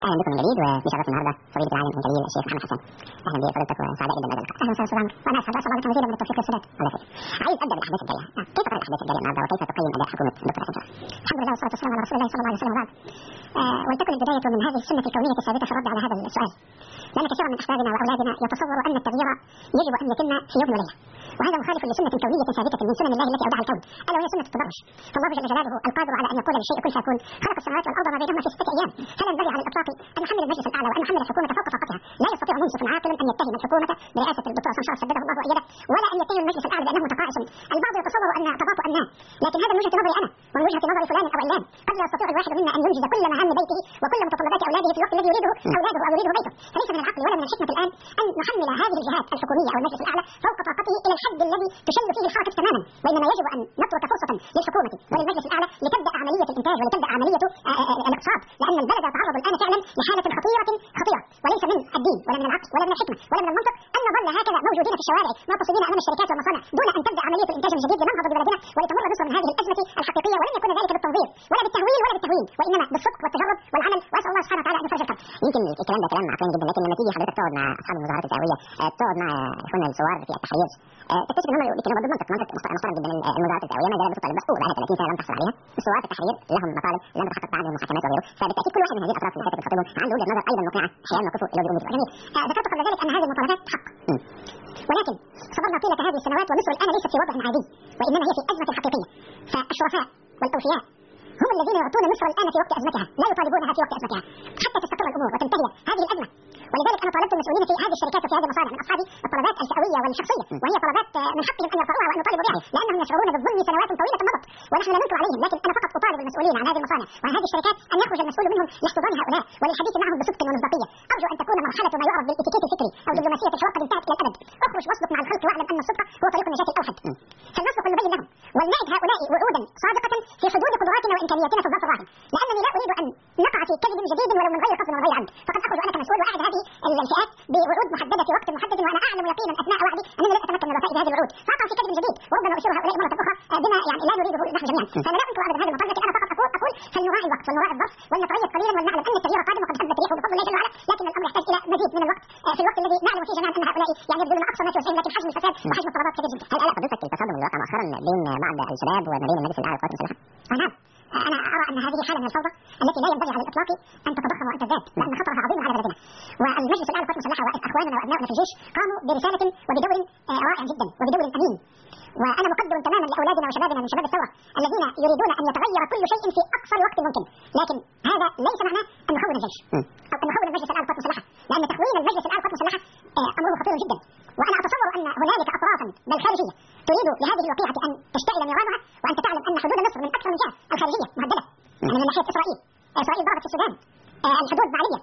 اهلا بكم من جديد، وبشرف النهارده فضيله العالم الجليل الشيخ محمد حسن. اهلا بفضيلتك وسعداء جدا بهذا اللقاء. اهلا وسهلا استاذ عمرو، وانا اسعد الله لك مزيدا من التوفيق والسداد. الله يخليك. عايز ابدا بالاحداث الجايه. كيف ترى الاحداث الجايه النهارده، وكيف تقيم اداء حكومه الدكتور حسن شحاته؟ الحمد لله والصلاه والسلام على رسول الله صلى الله عليه وسلم وبعد. ولتكن البدايه من هذه السنه الكونيه الثابته في الرد على هذا السؤال، لان كثيرا من احبابنا واولادنا يتصور ان التغيير يجب ان يتم في يوم وليله، وهذا مخالف لسنه كونيه ثابته من سنن الله التي اودعها الكون، الا وهي سنه التدرج. فالله جل جلاله القادر على ان يقول للشيء كن فيكون خلق السماوات والارض ما بينهما في 6 ايام، فلا ينبغي على الاطلاق ان نحمل المجلس الاعلى وان نحمل الحكومه فوق طاقتها. لا يستطيع منصف عاقل ان يتهم الحكومه برئاسه الدكتور عصام شرف سدده الله وايده، ولا ان يتهم المجلس الاعلى بانه متقاعس. البعض يتصور ان تباطؤ الناس، لكن هذا من وجهه نظري انا ومن وجهه نظر فلان او علان. قد لا يستطيع الواحد منا ان ينجز كل مهام بيته وكل متطلبات اولاده في الوقت الذي يريده اولاده او يريده بيته، فليس من العقل ولا من الحكمه الان ان نحمل هذه الجهات الحكوميه او المجلس الاعلى فوق طاقته الى الحد الذي تشل فيه الحركه تماما، وانما يجب ان نترك فرصه للحكومه وللمجلس الاعلى لتبدا عمليه الانتاج ولتبدا عمليه الاقتصاد، لان البلد يتعرض الان فعلا لحاله خطيره وليس من الدين ولا من العقل ولا من الحكمه ولا من المنطق ان نظل هكذا موجودين في الشوارع معتصمين امام الشركات والمصانع دون ان تبدا عمليه الانتاج من جديد لننهض ببلدنا ولتمر مصر من هذه الازمه الحقيقيه، ولن يكون ذلك بالتنظير ولا بالتهويل ولا بالتهوين، وانما بالصدق والتجرد والعمل، واسال الله سبحانه وتعالى ان يفرج الكرب. يمكن الكلام ده كلام عقلاني جدا، لكن لما تيجي حضرتك تقعد مع اصحاب المظاهرات الدعويه، تقعد مع اخواننا الثوار في التحرير، تكتشف ان هم بيتكلموا ضد المنطق محترم جدا. المظاهرات الدعويه ما زالت بتطالب بحقوق بقى 30 سنه لم تحصل عليها. الثوار في التحرير لهم مطالب لم تتحقق بعد المحاكمات وغيره، فبالتاكيد كل واحد من هذه الاطراف اللي كانت بتخاطبهم عنده وجهه نظر ايضا مقنعه حيال موقفه اللي هو بيقوم بيه. جميل. ذكرت قبل ذلك ان هذه المطالبات حق، ولكن صبرنا طيله هذه السنوات ومصر الان ليست في وضع عادي، وانما هي في ازمه حقيقيه. فالشرفاء والاوفياء هم الذين يعطون مصر الان في وقت ازمتها، لا يطالبونها في وقت ازمتها حتى تستقر الامور وتنتهي هذه الازمه. ولذلك انا طالبت المسؤولين في هذه الشركات وفي هذه المصانع من اصحابي الطلبات الفئويه والشخصيه، وهي طلبات من حقهم ان يرفعوها وان نطالبوا بها، لانهم يشعرون بالظلم سنوات طويله مضت ونحن لا ننكر عليهم. لكن انا فقط اطالب المسؤولين عن هذه المصانع وعن هذه الشركات ان يخرج المسؤول منهم لاحتضان هؤلاء وللحديث معهم بصدق ومصداقيه. ارجو ان تكون مرحله ما يعرف بالاتيكيت الفكري او دبلوماسيه الحوار قد انتهت الى الابد. اخرج واصدق مع الخلق واعلم ان الصدق هو طريق النجاه الاوحد. فلنصدق ونبين لهم ولنعد هؤلاء وعودا صادقه في حدود قدراتنا وامكانياتنا في الظرف الراهن، لانني لا اريد ان نقع في كذب جديد ولو من غير قصد ومن غير عمد. فقد اخرج انا كمسؤول واعد هذه الفئات بوعود محدده في وقت محدد، وانا اعلم يقينا اثناء وعدي انني لن اتمكن من الوفاء بهذه الوعود، فاقع في كذب جديد وربما اشير هؤلاء مره اخرى بما يعني لا نريده نحن جميعا. فانا لا انكر ابدا هذا المطلب، لكن انا فقط اقول فلنراعي الوقت ولنراعي الظرف ولنتريث قليلا ولنعلم ان التغيير قادم وقد هبت ريحه بفضل الله جل وعلا، لكن الامر يحتاج الى مزيد من الوقت في الوقت الذي نعلم فيه جميعا ان هؤلاء يعني يبذلون اقصى ما في وسعهم، لكن حجم الفساد وحجم الطلبات كبير جدا. هل قلق حضرتك التصادم اللي وقع مؤخرا بين بعض الشباب وما بين المجلس الاعلى للقوات المسلحه؟ نعم، انا ارى ان هذه حاله من الفوضى التي لا ينبغي على الاطلاق ان تتضخم وان تزداد، لان خطرها عظيم على بلدنا. والمجلس الاعلى للقوات المسلحه واخواننا وابنائنا في الجيش قاموا برساله وبدور رائع جدا وبدور امين، وانا مقدر تماما لاولادنا وشبابنا من شباب الثوره الذين يريدون ان يتغير كل شيء في اقصر وقت ممكن، لكن هذا ليس معناه ان نخون الجيش او ان نخون المجلس الاعلى للقوات المسلحه، لان تخوين المجلس الاعلى للقوات المسلحه امره خطير جدا. وانا اتصور ان هنالك اطرافا بل خارجيه تريد لهذه الوقيعه ان تشتعل نيرانها، وانت تعلم ان حدود مصر من اكثر من جهه الخارجيه مهدده، يعني من ناحيه اسرائيل ضربت في السودان، الحدود معليه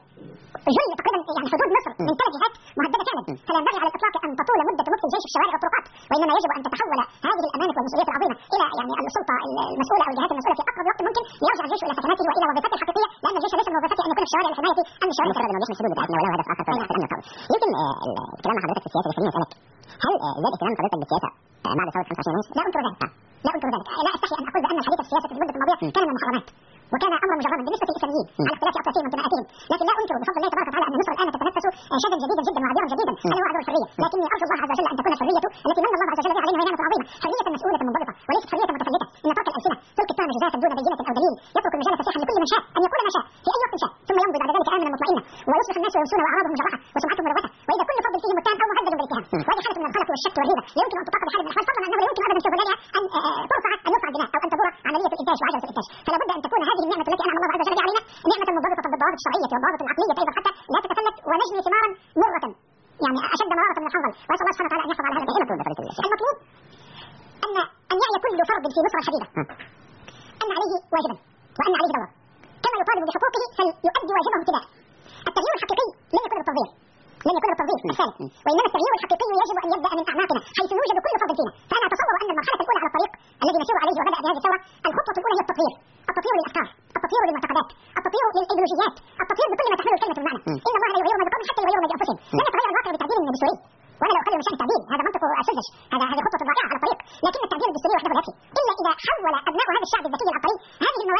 جل تقريبا، يعني حدود مصر من 3 جهات مهدده فعلا، فلا ينبغي على الاطلاق ان تطول مده مكث الجيش في الشوارع والطرقات، وانما يجب ان تتحول هذه الامانه والمسؤوليه العظيمه الى يعني السلطه المسؤوله او الجهات المسؤوله في اقرب وقت ممكن ليرجع الجيش الى سكناته والى وظيفته الحقيقيه، لان الجيش ليس من وظيفته ان يكون في الشوارع لحمايه امن الشوارع مجرد انه يحمي الحدود بتاعتنا وله هدف اخر في الامن القومي. يمكن الكلام مع حضرتك في السياسه خليني اسالك، هل زاد اهتمام حضرتك بالسياسه بعد ثوره 25 يونيو؟ لا انكر ذلك، لا انكر ذلك، لا استحي ان اقول بان الحديث في السياسه في المده الماضيه كان من المحرمات وكان امرا مجرما بالنسبه للاسلاميين على اختلاف اطيافهم وانتماءاتهم، لكن لا انكر بفضل الله تبارك وتعالى ان مصر الان تتنفس شدا جديدا جدا وعبيرا جديدا الا هو عبر الحريه، لكني ارجو الله عز وجل ان تكون الحريه التي من الله عز وجل بها علينا وهي نعمه عظيمه، حريه مسؤوله منضبطه وليست حريه متفلته، ان ترك الالسنه تلقي التهم جزافا دون بينه او دليل، يترك المجال فسيحا لكل من شاء ان يقول ما شاء في اي وقت شاء، ثم يمضي بعد ذلك امنا مطمئنا ويصبح الناس ينسون واعراضهم مجرحه وسمعتهم ملوثه، واذا كل فرد فيهم متهم او مهدد بالاتهام، وهذه حاله من القلق والشك والريبه لا يمكن ان تطاق بحال من الاحوال، فضلا انه لا يمكن ابدا في ظلالها ان ترفع ان يرفع الدماء او ان تدور عمليه الانتاج وعجله الانتاج، فلا بد ان تكون هذه النعمه التي انعم الله عز وجل بها علينا نعمه مرتبطه بالضوابط الشرعيه والضوابط العقليه ايضا حتى لا تتفلت ونجني ثمارا مره، يعني اشد مراره من الحنظل، واسال الله سبحانه وتعالى ان يحفظ على هذا المطلوب ان يعي كل فرد في مصر الحديده ان عليه واجبا وان عليه دورا، كما يطالب بحقوقه فليؤدي واجبه ابتداء. التغيير الحقيقي لن يكون بالتنظير الثالث، وانما التغيير الحقيقي يجب ان يبدا من اعماقنا حيث يوجد كل فرد فينا. فانا اتصور ان المرحله الاولى على الطريق الذي نسير عليه وبدا بهذه الثوره، الخطوه الاولى هي التطوير للافكار، التطوير للمعتقدات، التطوير للايديولوجيات، التطوير بكل ما تحمله الكلمه بمعنى. ان الله لا يغير ما بقوم حتى يغيروا ما بانفسهم، لا يتغير الواقع بتعديل دستوري، وانا لا اخلي من شان التعديل، هذا منطق سذج، هذه خطوه رائعه على الطريق، لكن التعديل الدستوري وحده لا يكفي الا اذا حول ابناء هذا الشعب الذكي العبقري هذه المواد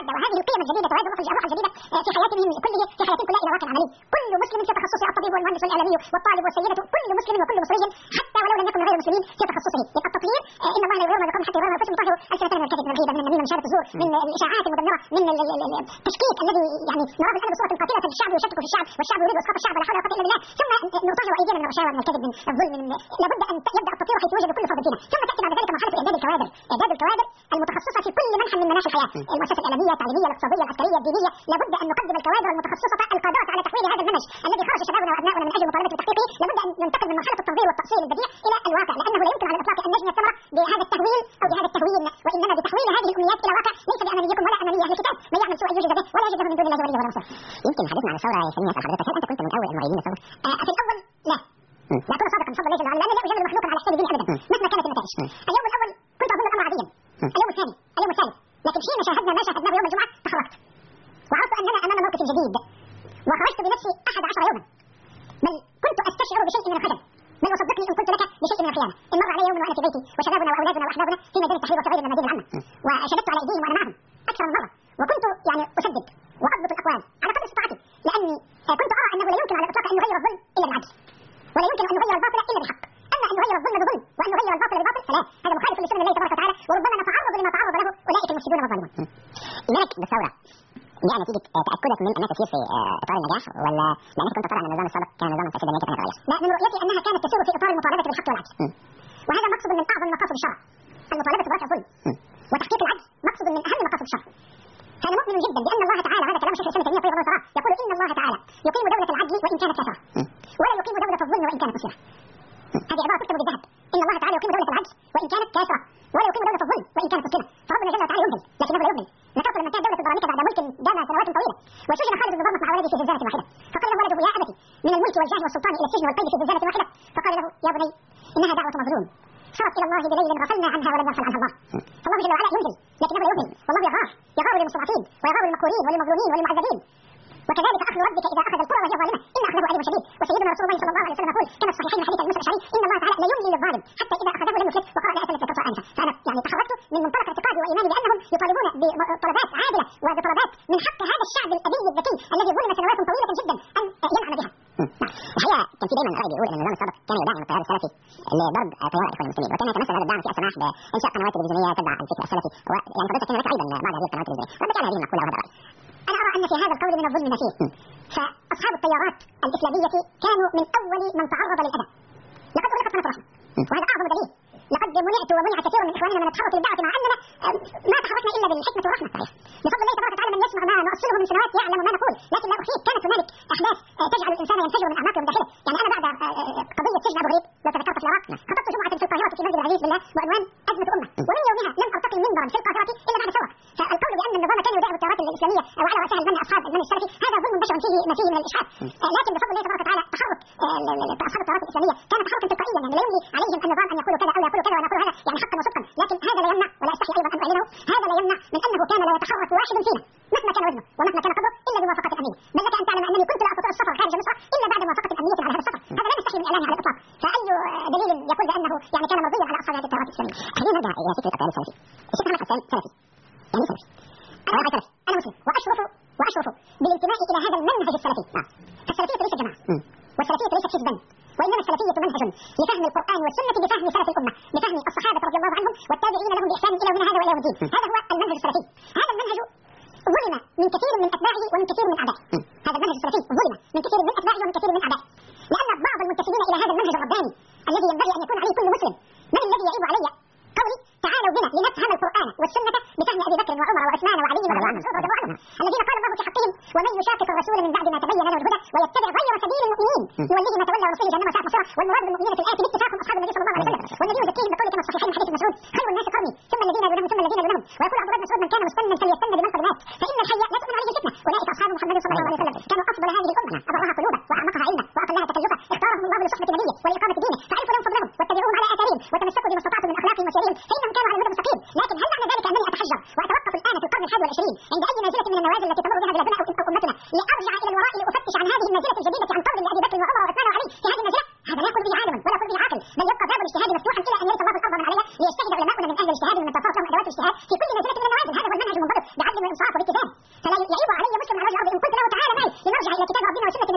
الجاده وهذه القيم الجديده وهذه الروح الجديده في حياتهم كله، في حياتهم كلها الى واقع عملي. كل مسلم في تخصصه، الطبيب والمهندس والاعلامي والطالب والسيده، كل مسلم وكل مصري حتى ولو لم يكن من غير المسلمين في تخصصه. يبقى التطهير ان الله لا يغير ما بقوم حتى يغيروا ما بانفسهم، طهروا السنتين من الكذب من الغيبه من النميمه من شهاده الزور من الاشاعات المدمره من التشكيك الذي يعني نراه الان بصوره قاتله في الشعب ويشكك في الشعب والشعب يريد اسقاط الشعب ولا حول ولا قوه الا بالله. ثم نطهر ايدينا من الرشاوى من الكذب من الظلم من لابد ان يبدا التطهير حيث يوجد بكل فرد فينا. ثم تاتي بعد ذلك مرحله اعداد الكوادر، اعداد الكوادر المتخصصه في كل منحى من مناحي الحياه، المؤسسه الاعلاميه التعليميه الاقتصاديه العسكريه الدينيه. لابد ان نقدم الكوادر المتخصصه القادره على تحويل هذا المنهج الذي خرج شبابنا وابنائنا من اجل المطالبه بتحقيقه. لابد ان ننتقل من مرحله التنظير والتاصيل البديع الى الواقع، لانه لا يمكن على الاطلاق ان نجني الثمره بهذا التهويل او بهذا التهوين، وانما بتحويل هذه الامنيات الى واقع ليس بامانيكم ولا اماني اهل الكتاب. من يعمل سوءا يجزى به ولا يجد له من دون الله ولي ولا نصير. يمكن حديثنا عن الثوره يسميها حضرتك، هل انت كنت من اول المؤيدين للثوره؟ في الاول لا. لا أكون صادقا بفضل الله جل وعلا، لأن لا أجامل مخلوقا على حساب ديني أبدا مهما كانت النتائج. اليوم الأول كنت أظن الأمر عاديا، اليوم الثاني، اليوم الثالث، لكن حين شاهدنا ما شاهدناه يوم الجمعة تخرجت وعرفت أننا أمام موقف جديد، وخرجت بنفسي 11 يوما، بل كنت أستشعر بشيء من الخجل، بل وصدقني إن قلت لك بشيء من الخيانة. إن مر علي يوم وأنا في بيتي وشبابنا وأولادنا وأحبابنا في ميدان التحرير وفي غير الميادين العامة، وشددت على أيديهم وأنا معهم أكثر من مرة، وكنت يعني أسدد وأضبط الأقوال على قدر استطاعتي، لأني كنت أرى أنه لا يمكن على الإطلاق أن نغير الظلم إلا بالعدل، ولا يمكن أن نغير الباطل إلا بالحق. أما أن نغير الظلم بظلم وأن نغير الباطل بباطل فلا، هذا مخالف لسنن الله تبارك وتعالى، وربما نتعرض لما تعرض له أولئك المفسدون والظالمون. إيمانك بالثورة جاء نتيجة تأكدك من أنها تسير في إطار النجاح، ولا لأنك كنت ترى أن النظام السابق كان نظاما فاسدا يجب أن يتغير؟ لا، من رؤيتي أنها كانت تسير في إطار المطالبة بالحق والعدل، وهذا مقصد من أعظم مقاصد الشرع، المطالبة برفع الظلم وتحقيق العدل مقصد من أهم مقاصد الشرع. فأنا مؤمن جدا بأن الله تعالى، هذا كلام شيخ الإسلام ابن تيمية طيب الله يقول إن الله تعالى يقيم دولة العدل وإن كانت كافرة، ولا يقيم دولة الظلم وإن كانت مسلمة. هذه عبارة تكتب بالذهب، إن الله تعالى يقيم دولة العدل وإن كانت كافرة، ولا يقيم دولة الظلم وإن كانت مسلمة. فربنا جل وعلا يمهل لكنه لا يهمل. ذكرت لما كانت دولة البراميكا بعد ملك دام سنوات طويلة، وسجن خالد بن ضرمة مع ولده في زنزانة واحدة، فقال له ولده يا أبتي من الملك والجاه والسلطان إلى السجن والقيد في زنزانة واحدة، فقال له يا بني إنها دعوة مظلوم صارت إلى الله بليل غفلنا عنها ولم يغفل عنها الله. فالله جل وعلا يمهل لكنه لا يهمل، والله يغار للمستضعفين ويغار للمقهورين وللمظلومين وللمعذبين. وكذلك أخذ ربك إذا أخذ القرى وهي ظالمة إن أخذه أليم شديد. وسيدنا رسول الله صلى الله عليه وسلم يقول كما في الصحيحين حديث أبي موسى الأشعري إن الله تعالى لا يملي للظالم حتى إذا أخذه لم يفلت، وقرأ الآية التي ذكرتها آنفا. فأنا يعني تحركت من منطلق اعتقادي وإيماني بأنهم يطالبون بطلبات عادلة وبطلبات من حق هذا الشعب الأبي الذكي الذي ظلم سنوات طويلة جدا أن ينعم بها. الحقيقة كان في دائما رأي بيقول أن النظام السابق كان يدعم التيار السلفي لضرب تيار الإخوان المسلمين، وكان يتمثل هذا الدعم في السماح بإنشاء قنوات تلفزيونية تتبع الفكر السلفي، يعني حضرتك كان لك أيضا بعض هذه القنوات التلفزيونية، وما كان هذه المقولة وهذا الرأي. أنا أرى أن في هذا القول من الظلم ما فيه، فأصحاب التيارات الإسلامية كانوا من أول من تعرض للأذى. لقد أغلقت قناة الرحمة، وهذا أعظم دليل. لقد منعت ومنع كثير من إخواننا من التحرك للدعوة، مع أننا ما تحركنا إلا بالحكمة والرحمة. صحيح. بفضل الله تبارك وتعالى من يسمع ما نؤصله من سنوات يعلم ما نقول، لكن لا أخفيك كانت هنالك أحداث تجعل الإنسان ينفجر من أعماقه ومن داخله. يعني أنا بعد قضية سجن أبو غريب لو تذكرت في العراق خطبت جمعة في القاهرة في مسجد العزيز بالله بعنوان أزمة أمة، ومن يومها لم أرتقي منبرا في القاهرة إلا بعد ثورة. فالقول بأن النظام كان يداعب التيارات الإسلامية وعلى رأسها المنع أصحاب المنهج السلفي هذا ظلم بشع فيه ما فيه من الإشحاف. لكن بفضل الله تبارك وتعالى تحرك أصحاب التيارات الإسلامية كان تحركا تلقائيا، يعني لا يملي عليهم النظام أن يقولوا كذا أو يقولوا كذا ونقول هذا يعني حقا وصدقا، لكن هذا لا يمنع ولا أستحي أيضا أن أعلنه، هذا لا يمنع من أنه كان لا يتحرك واحد فينا مهما كان وزنه ومهما كان قدره إلا بموافقة الأمين. بل لك أن تعلم أنني كنت لا أستطيع السفر خارج مصر إلا بعد موافقة الأمنية على هذا السفر، هذا لا نستحي من إعلانه على الإطلاق. فأي دليل يقول بأنه يعني كان مرضيا على أصحاب هذه التيارات الإسلامية؟ خلينا نرجع إلى فكرة التيار السلفي. الشيخ محمد حسان سلفي، يعني سلفي. أنا سلفي، أنا مسلم، وأشرف بالانتماء إلى هذا المنهج السلفي. فالسلفية ليست جماعة، والسلفية ليست حزبا، وإنما السلفية منهج لفهم القرآن والسنة بفهم سلف الأمة، بفهم الصحابة رضي الله عنهم والتابعين لهم بإحسان إلى يومنا هذا وإلى يوم الدين. هذا هو المنهج السلفي. هذا المنهج ظلم من كثير من أتباعه ومن كثير من أعدائه. هذا المنهج السلفي ظلم من كثير من أتباعه ومن كثير من أعدائه، لأن بعض المنتسبين إلى هذا المنهج الرباني الذي ينبغي أن يكون عليه كل مسلم. من الذي يعيب علي قولي تعالوا بنا لنفهم القرآن والسنة بفهم أبي بكر وعمر وعثمان وعلي رضي الله عنهم الذين قال الله في حقهم ومن يشاقق الرسول من بعد ما تبين له الهدى ويتبع غير سبيل المؤمنين نوليه ما تولى ونصليه جهنم وساءت مصيره. والمراد بالمؤمنين في الآية باتفاقهم أصحاب النبي صلى الله عليه وسلم، والذين يزكيهم بقول كما الصحيحين حديث مسعود خير الناس قرني ثم الذين يلونهم ثم الذين يلونهم. ويقول عبد الله بن مسعود من كان مستنا فليستن بمن قد مات فإن الحي لا تؤمن عليه الفتنة. أولئك أصحاب محمد صلى الله عليه وسلم كانوا أفضل هذه الأمة، أبرها قلوبا وأعمقها علما وأقلها تكلفا، اختارهم الله لصحبة نبيه ولإقامة دينه، فعرفوا لهم فضلهم واتبعوهم على آثارهم وتمسكوا بما استطعتم من أخلاقهم وسيرهم فإنهم كانوا على الهدى المستقيم. لكن هل معنى ذلك أنني أتحجر وأتوقف الآن في القرن الحادي والعشرين عند أي نازلة من النوازل التي تمر بها بلادنا أو أمتنا لأرجع إلى الوراء لأفتش عن هذه النازلة الجديدة عن قول لأبي بكر وعمر وعثمان وعلي في هذه النازلة؟ هذا لا يقول به عالم ولا يقول به عاقل، بل يبقى باب الاجتهاد مفتوحا إلى أن يرث الله الأرض من عليها ليجتهد علماؤنا من أهل الاجتهاد من التفاصيل لهم أدوات الاجتهاد في كل نازلة من النوازل. هذا هو المنهج المنضبط بعدل وإنصاف وباتزان.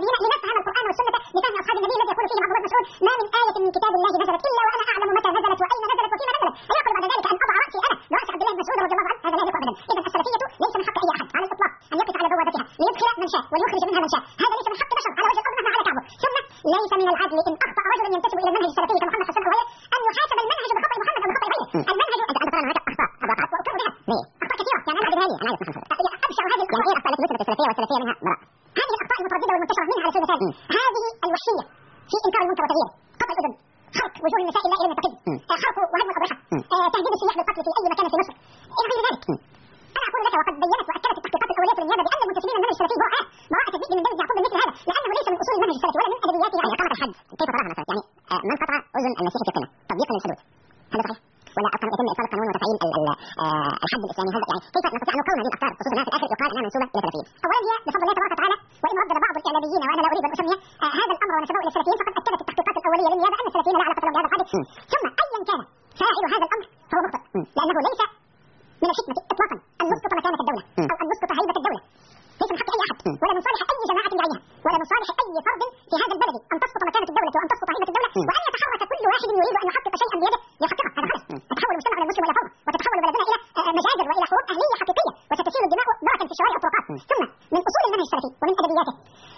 المبينة لنفهم القرآن والسنة لفهم أصحاب النبي الذي يقول فيه عبد الله بن مسعود ما من آية من كتاب الله نزلت إلا وأنا أعلم متى نزلت وأين نزلت وفيما نزلت فيقول بعد ذلك أن أضع رأسي أنا برأس عبد الله بن مسعود رضي الله عنه هذا لا يليق أبدا. إذا السلفية ليس من حق أي أحد على الإطلاق أن يقف على بوابتها ليدخل من شاء ويخرج منها من شاء، هذا ليس من حق بشر على وجه الأرض مهما على كعبه. ثم ليس من العدل إن أخطأ رجل ينتسب إلى المنهج السلفي كمحمد حسن أوهية أن يحاسب المنهج بخطأ محمد أو بخطأ غيره. المنهج أنت ترى هناك أخطاء وأقر بها أخطاء كثيرة يعني أنا أعرف هذه أبشع هذه يعني إيه أخطاء التي نسبت السلفية والسلفية منها براء. هذه الأخطاء المترددة والمنتشرة منها على سبيل المثال هذه الوحشية في إنكار المنكر وتغييره، قطع الأذن، خلق وجوه النساء لا إلى المتقين، خلق وهدم الأضرحة، تهديد السياح بالقتل في أي مكان في مصر إلى غير ذلك. أنا أقول لك وقد بينت وأكدت التحقيقات الأولية في النيابة بأن المنتسبين المنهج السلفي براء تثبيت من يعقوب مثل هذا لأنه ليس من أصول المنهج السلفي ولا من أدبياته. يعني إقامة الحد كيف تراها مثلا يعني من قطع أذن المسيح في قنا تطبيقا للحدود هذا صحيح؟ ولا أصلا يتم إيصال القانون وتفعيل الحد الإسلامي هذا يعني كيف نستطيع أن نقاوم هذه الأفكار خصوصا أنها في الآخر يقال أنها منسوبة إلى السلفيين؟ أولا هي بفضل الله تبارك وتعالى وإن ردد بعض الإعلاميين وأنا لا أريد أن أسمي هذا الأمر ونسبه إلى السلفيين فقد أكدت التحقيقات الأولية للنيابة أن السلفيين لا علاقة لهم بهذا الحادث. ثم أيا كان فاعل هذا الأمر فهو مخطئ لأنه ليس من الحكمة إطلاقا أن نسقط مكانة الدولة أو أن نسقط هيبة الدولة، ليس من حق أي أحد ولا من صالح أي جماعة بعينها ولا من صالح أي فرد في هذا البلد أن تسقط مكانة الدولة وأن تسقط هيبة الدولة وأن يتحرك كل واحد يريد أن يحقق شيئا بيده يحققه. هذا غلط. تتحول المجتمع المسلم إلى فوضى وتتحول بلدنا إلى مجازر وإلى حروب أهلية حقيقية وستسيل الدماء بركا في الشوارع والطرقات. ثم من أصول المنهج السلفي ومن أدبياته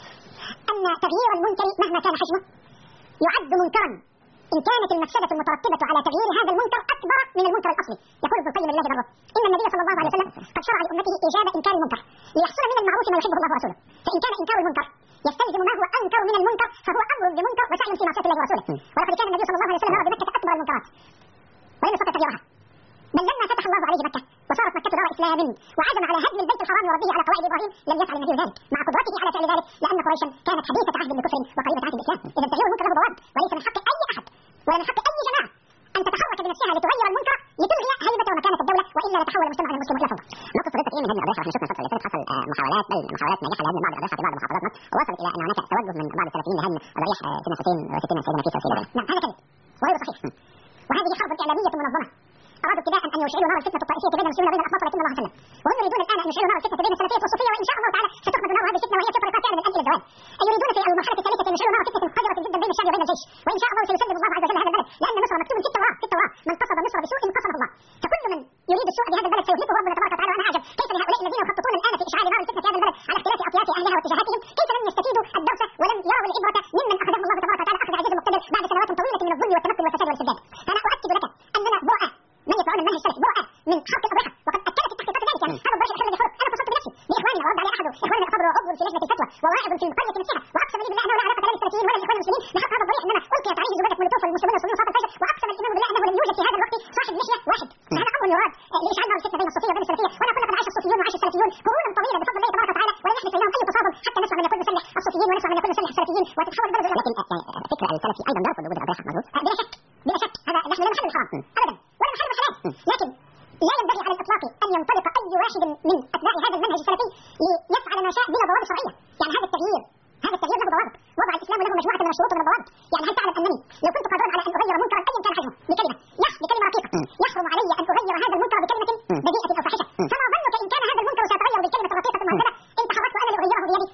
أن تغيير المنكر مهما كان حجمه يعد منكرا إن كانت المفسدة المترتبة على تغيير هذا المنكر أكبر من المنكر الأصلي. يقول ابن القيم الله ضره إن النبي صلى الله عليه وسلم قد شرع لأمته إيجاب إنكار المنكر ليحصل من المعروف ما يحبه الله ورسوله، فإن كان إنكار المنكر يستلزم ما هو أنكر من المنكر فهو أمر بمنكر وسعي في معصية الله ورسوله. ولقد كان النبي صلى الله عليه وسلم يرى بمكة أكبر المنكرات ولم يستطع تغييرها، بل لما فتح الله عليه مكة وصارت مكة دار إسلام وعزم على هدم البيت الحرام وربه على قواعد إبراهيم لم يفعل النبي ذلك مع قدرته على فعل ذلك لأن قريشا كانت حديثة عهد بكفر وقريبة عهد بالإسلام. إذا تغيير المنكر له ضوابط وليس من حق أي أحد ولا من حق أي جماعة أن تتحرك بنفسها لتغير المنكر لتلغي هيبة ومكانة الدولة وإلا يتحول المجتمع المسلم إلى فوضى. نقطة صدقت إيه من هذه الأضرحة؟ احنا شفنا الفترة اللي فاتت حصل محاولات بل محاولات ناجحة لهدم بعض الأضرحة في بعض محافظات مصر ووصلت إلى أن هناك توجه من بعض السلفيين لهدم ضريح سيدنا حسين وستنا سيدنا نفيسة وسيدنا نعم هذا كذب وغير صحيح. وهذه حرب إعلامية منظمة أرادوا ابتداء أن يشعلوا نار الفتنة الطائفية بين المسلمين وبين الأقباط ولكن الله سلم، وهم يريدون الآن أن يشعلوا نار الفتنة بين السلفية والصوفية وإن شاء الله تعالى ستخمد نار هذه الفتنة وهي تطرق فعلا الآن إلى الزوال. يريدون في المرحلة الثالثة أن يشعلوا نار فتنة قذرة جدا بين الشعب وبين الجيش وإن شاء الله سيسلم الله عز وجل هذا البلد لأن مصر مكتوب في التوراة من قصد مصر بسوء قصده الله، فكل من يريد السوء بهذا البلد سيهلكه ربنا تبارك وتعالى. وأنا أعجب كيف لهؤلاء الذين يخططون الآن في إشعال نار الفتنة في هذا البلد على اختلاف أطياف أهلها واتجاهاتهم كيف لم يستفيدوا الدرس ولم يروا العبرة ممن أخذهم الله تبارك وتعالى أخذ عزيز مقتدر بعد سنوات طويلة من الظلم والتنكر والفساد والاستبداد. فأنا أؤكد لك أننا براء من يدعون المنهج السلفي براء من حرق الأضرحة وقد أكدت التحقيقات ذلك. يعني هذا الضريح الأخير الذي حرق أنا اتصلت بنفسي بإخواننا ورد عليه أحد إخواننا يعتبر عضو في لجنة الفتوى وواعظ في القرية نفسها وأقسم لي بالله أنه لا علاقة لا للسلفيين ولا للإخوان المسلمين بحرق هذا الضريح إنما ألقيت عليه زبدة مولوتوف والمسلمون يصلون صلاة الفجر وأقسم الإمام بالله أنه لم يوجد في هذا الوقت صاحب لحية واحد. هذا أمر يراد لإشعال نار الفتنة بين الصوفية وبين السلفية وأنا أقول لقد عاش الصوفيون وعاش السلفيون قرونا طويلة بفضل الله تبارك وتعالى ولم يحدث بينهم أي تصادم حتى نسمع من يقول نسلح الصوفيين ونسمع من يقول نسلح السلفيين وتتحول البلد. لكن فكر السلفي أيضا يرفض وجود الأضرحة مظبوط بلا شك بلا شك هذا نحن لا نحرم الحرام أبدا ولا نحرم الحلال لكن لا ينبغي على الإطلاق أن ينطلق أي واحد من أتباع هذا المنهج السلفي ليفعل ما شاء بلا ضوابط شرعية. يعني هذا التغيير له ضوابط، وضع الإسلام له مجموعة من الشروط ومن الضوابط. يعني هل تعلم أنني لو كنت قادرا على أن أغير منكرا أيا كان حجمه بكلمة رقيقة يحرم علي أن أغير هذا المنكر بكلمة بذيئة أو فاحشة، فما ظنك إن كان هذا المنكر سيتغير بالكلمة الرقيقة المهذبة إن تحركت أنا لأغيره بيدي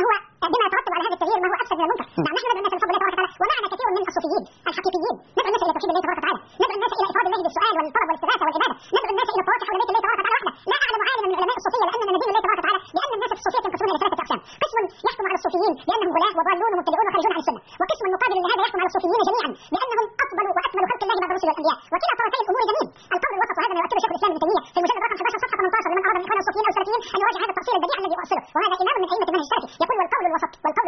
بما يترتب على هذا التغيير ما هو أفسد من المنكر. نعم نحن ندعو الناس لفضل الله تبارك وتعالى ومعنا كثير من الصوفيين الحقيقيين ندعو الناس إلى توحيد الله تبارك وتعالى، ندعو الناس إلى إفراد الله بالسؤال والطلب والاستغاثة والعبادة، ندعو الناس إلى الطواف حول بيت الله تبارك وتعالى وحده. لا أعلم عالما من علماء الصوفية لأننا ندين الله تبارك وتعالى لأن الناس في الصوفية ينقسمون إلى ثلاثة أقسام، قسم يحكم على الصوفيين بأنهم غلاة وضالون ومبتدئون وخارجون عن السنة، وقسم مقابل لهذا يحكم على الصوفيين جميعا بأنهم أفضل وأكمل خلق الله بعد الرسل والأنبياء. وكلا طرفي الأمور جميل. القول الوسط وهذا ما يؤكده شيخ الإسلام ابن تيمية في المجلد رقم 11 صفحة 18 لمن أراد من إخوان الصوفيين أو السلفيين أن يواجه هذا التفصيل البديع الذي أؤصله، وهذا إمام من أئمة المنهج السلفي يقول والقول الوسط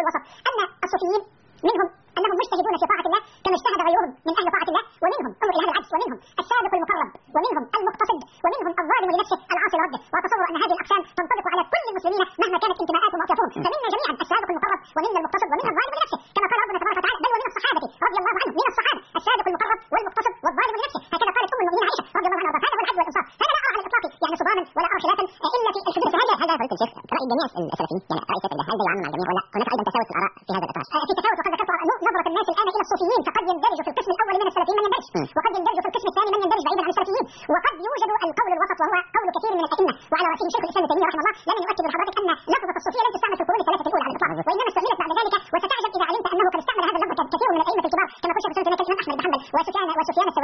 أن الصوفيين منهم أنهم مجتهدون في طاعة الله كما اجتهد غيرهم من أهل طاعة الله، ومنهم أمر إلى هذا العجز، ومنهم السابق المقرب، ومنهم المقتصد، ومنهم الظالم لنفسه العاصي لربه. وأتصور أن هذه الأقسام تنطبق على كل المسلمين مهما كانت انتماءاتهم وأطيافهم، فمنا جميعا السابق المقرب ومنا المقتصد ومنا الظالم لنفسه كما قال ربنا تبارك وتعالى بل ومن الصحابة رضي الله عنهم من الصحابة السابق المقرب والمقتصد والظالم لنفسه هكذا قالت أم المؤمنين عائشة رضي الله عنها وارضاها. هذا هو العدل والإنصاف. فأنا لا أرى على الإطلاق يعني صداما ولا أرى خلافا إلا في الحدود. هذا قلت الشيخ رأي جميع السلفيين يعني رأي سيد الله هل يعمم مع الجميع ولا هناك أيضا تساوي في الآراء في هذا الإطار؟ في تساوي وقد ذكرت نظرة الناس الآن إلى الصوفيين فقد يندرج في القسم الأول من السلفيين من يندرج وقد يندرج في القسم الثاني من يندرج بعيدا عن السلفيين، وقد يوجد القول الوسط وهو قول كثير من الأئمة وعلى رأسهم شيخ الإسلام ابن تيمية رحمه الله. لم يؤكد لحضرتك أن لفظة الصوفية لم تستعمل في القرون الثلاثة الأولى على الإطلاق وإنما استعملت بعد ذلك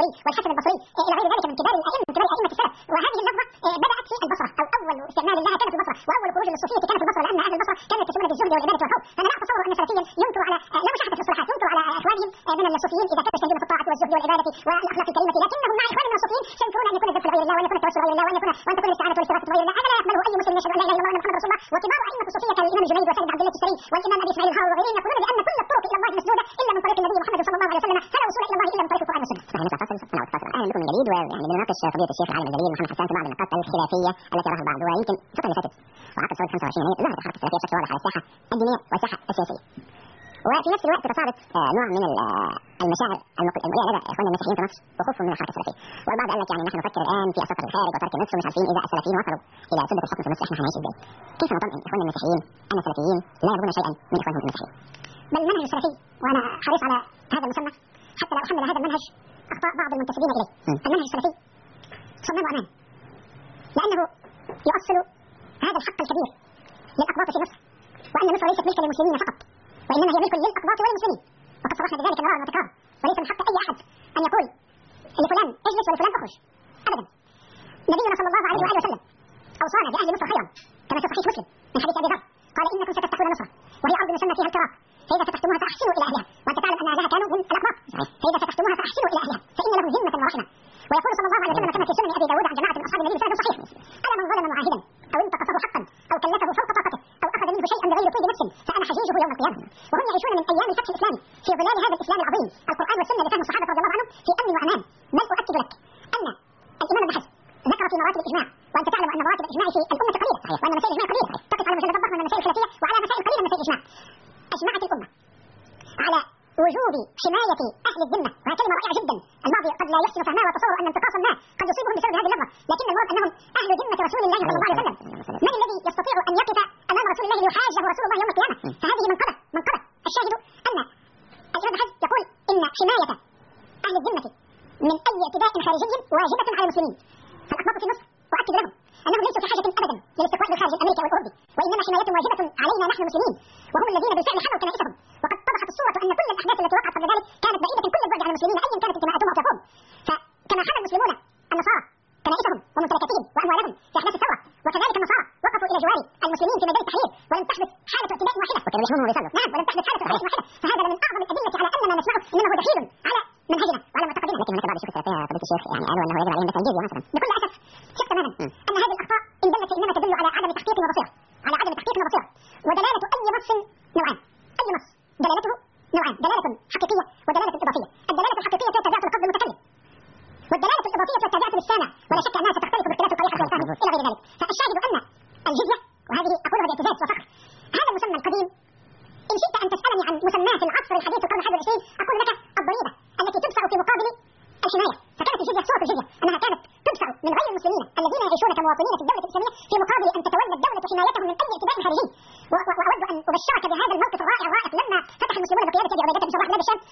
الثوري والحسن البصري الى غير ذلك من كبار الائمه السلف. وهذه اللفظه بدات في البصره، او اول استعمال لها كان في البصره، واول خروج للصوفيه كان في البصره، لان اهل البصره كانوا يتسمون بالزهد والعباده والخوف. فانا لا اتصور ان سلفيا ينكر على لا مشاحه في الصلاحات ينكر على اخوانهم من الصوفيين اذا كانوا يستهزئون في الطاعه والزهد والعباده والاخلاق الكريمه، لكنهم مع اخوانهم من الصوفيين سينكرون ان يكون الذبح لغير الله، وان يكون التوسل غير الله، وان تكون الاستعانه والاستغاثه غير الله. هذا لا يقبله اي مسلم يشهد ان لا اله الا الله وان محمد رسول الله. وكبار ائمه الصوفيه كالامام الجنيد وسيد عبد الله السري والامام ابي اسماعيل الهروي وغيرهم يقولون بان كل الطرق الى الله مسدوده الا من طريق النبي محمد صلى الله عليه وسلم، فلا وصول الى الله الا من طريق القران والسنه. اهلا بكم من جديد، ويعني بنناقش قضيه الشيخ العالم الجليل محمد حسان في بعض النقاط الخلافيه التي يراها البعض. ويمكن الفتره اللي فاتت وعقد ثوره 25 يناير ظهرت الحركه السلفيه بشكل واضح على الساحه الدينيه والساحه السياسيه، وفي نفس الوقت تصاعدت نوع من المشاعر المقلقه لدى اخواننا المسيحيين في مصر وخوفهم من الحركه السلفيه. والبعض قال لك يعني نحن نفكر الان في السفر للخارج وترك مصر، ومش عارفين اذا السلفيين وصلوا الى سده الحكم في مصر احنا هنعيش ازاي؟ كيف نطمئن اخواننا المسيحيين ان السلفيين لا يبغون شيئا من اخوانهم المسيحيين؟ بل المنهج السلفي، وانا حريص على هذا المسمى حتى لا احمل هذا المنهج اخطاء بعض المنتسبين اليه. المنهج السلفي صمام وامان، لانه يؤصل هذا الحق الكبير للاقباط في مصر، وان مصر ليست ملكا للمسلمين فقط، وانما هي ملك للاقباط وللمسلمين، وقد صرحنا بذلك مرارا وتكرارا. وليس من حق اي احد ان يقول لفلان اجلس ولفلان اخرج ابدا. نبينا صلى الله عليه واله وسلم اوصانا باهل مصر خيرا كما في صحيح مسلم من حديث ابي ذر قال انكم ستفتحون مصر وهي ارض يسمى فيها الكراب، فاذا فتحتموها فاحسنوا الى اهلها، وانت تعلم ان اهلها كانوا من الاقباط، فاذا فتحتموها فاحسنوا الى اهلها فان لهم ذمه ورحمه. ويقول صلى الله عليه وسلم كما في سنن ابي داود عن جماعه من اصحاب النبي بسند صحيح: الا من ظلم معاهدا او انتقصه حقا او كلفه فوق طاقته او اخذ منه شيئا بغير طيب نفس فانا حجيجه يوم القيامه. وهم يعيشون من ايام الفتح الاسلامي في ظلال هذا الاسلام العظيم، القران والسنه لفهم الصحابه رضي الله عنهم في امن وامان. بل اؤكد لك ان الامام ابن حزم ذكر في مراتب الاجماع، وانت تعلم ان مراتب الاجماع في الامه قليله، وان مسائل الاجماع قليله تقف على مجلدات ضخمه من المسائل الخلافيه وعلى مسائل قليله من مسائل الاجماع. اجمعت الامه على وجوب حمايه اهل الذمه، وهي كلمه رائعه جدا. البعض قد لا يحسن فهمها وتصور ان انتقاصا ما قد يصيبهم بسبب هذه اللفظه، لكن المراد انهم اهل ذمه رسول الله صلى الله عليه وسلم. من الذي يستطيع ان يقف امام رسول الله ليحاجه رسول الله يوم القيامه؟ فهذه منقبه. الشاهد ان الامام حزم يقول ان حمايه اهل الذمه من اي اعتداء خارجي واجبه على المسلمين. فالاقباط في مصر اؤكد لهم انهم ليسوا في حاجه ابدا للاستقواء بالخارج الامريكي او الاوروبي، وانما حمايتهم واجبه علينا نحن المسلمين، وهم الذين بالفعل حموا كنائسهم. وقد اتضحت الصوره ان كل الاحداث التي وقعت قبل ذلك كانت بعيده كل البعد عن المسلمين ايا كانت انتماءاتهم او طرفهم. فكما حمى المسلمون النصارى كنائسهم وممتلكاتهم واموالهم في احداث الثوره، وكذلك النصارى وقفوا الى جوار المسلمين في ميدان التحرير ولم تحدث حاله اعتداء واحده، وكانوا يحمون ويصلوا. نعم، ولم تحدث حاله اعتداء واحده. فهذا من اعظم الادله على ان ما نسمعه انما هو دخيل على منهجنا وعلى معتقدنا. لكن هناك بعض الشيوخ السلفيه فضيله الشيخ يعني قالوا انه يجب عليهم بس الجزيه مثلا. بكل اسف شك تماما ان هذه الاخطاء ان دلت فانما تدل على عدم تحقيق وبصيره، على عدم تحقيق وبصيره. ودلاله اي نص نوعان، اي نص دلالته نوعان: دلاله حقيقيه ودلاله اضافيه. الدلاله الحقيقيه هي تابعه لقصد المتكلم، والدلاله الاضافيه هي تابعه للسامع، ولا شك انها ستختلف باختلاف الطريقه والفهم الى غير ذلك. فالشاهد ان الجزيه، وهذه اقولها باعتزاز وفخر، هذا المسمى القديم ان شئت ان تسالني عن مسماه في العصر الحديث في القرن 21 اقول لك الضريبه التي تدفع في مقابل الحمايه. فكانت الجزيه، صوره الجزيه انها كانت تدفع من غير المسلمين الذين يعيشون كمواطنين في الدوله الاسلاميه في مقابل ان تتولى الدوله حمايتهم من اي اعتداء خارجي. واود ان ابشرك بهذا الموقف الرائع الرائق لما فتح المسلمون بقياده ابي عبيده بن جراح بلاد الشام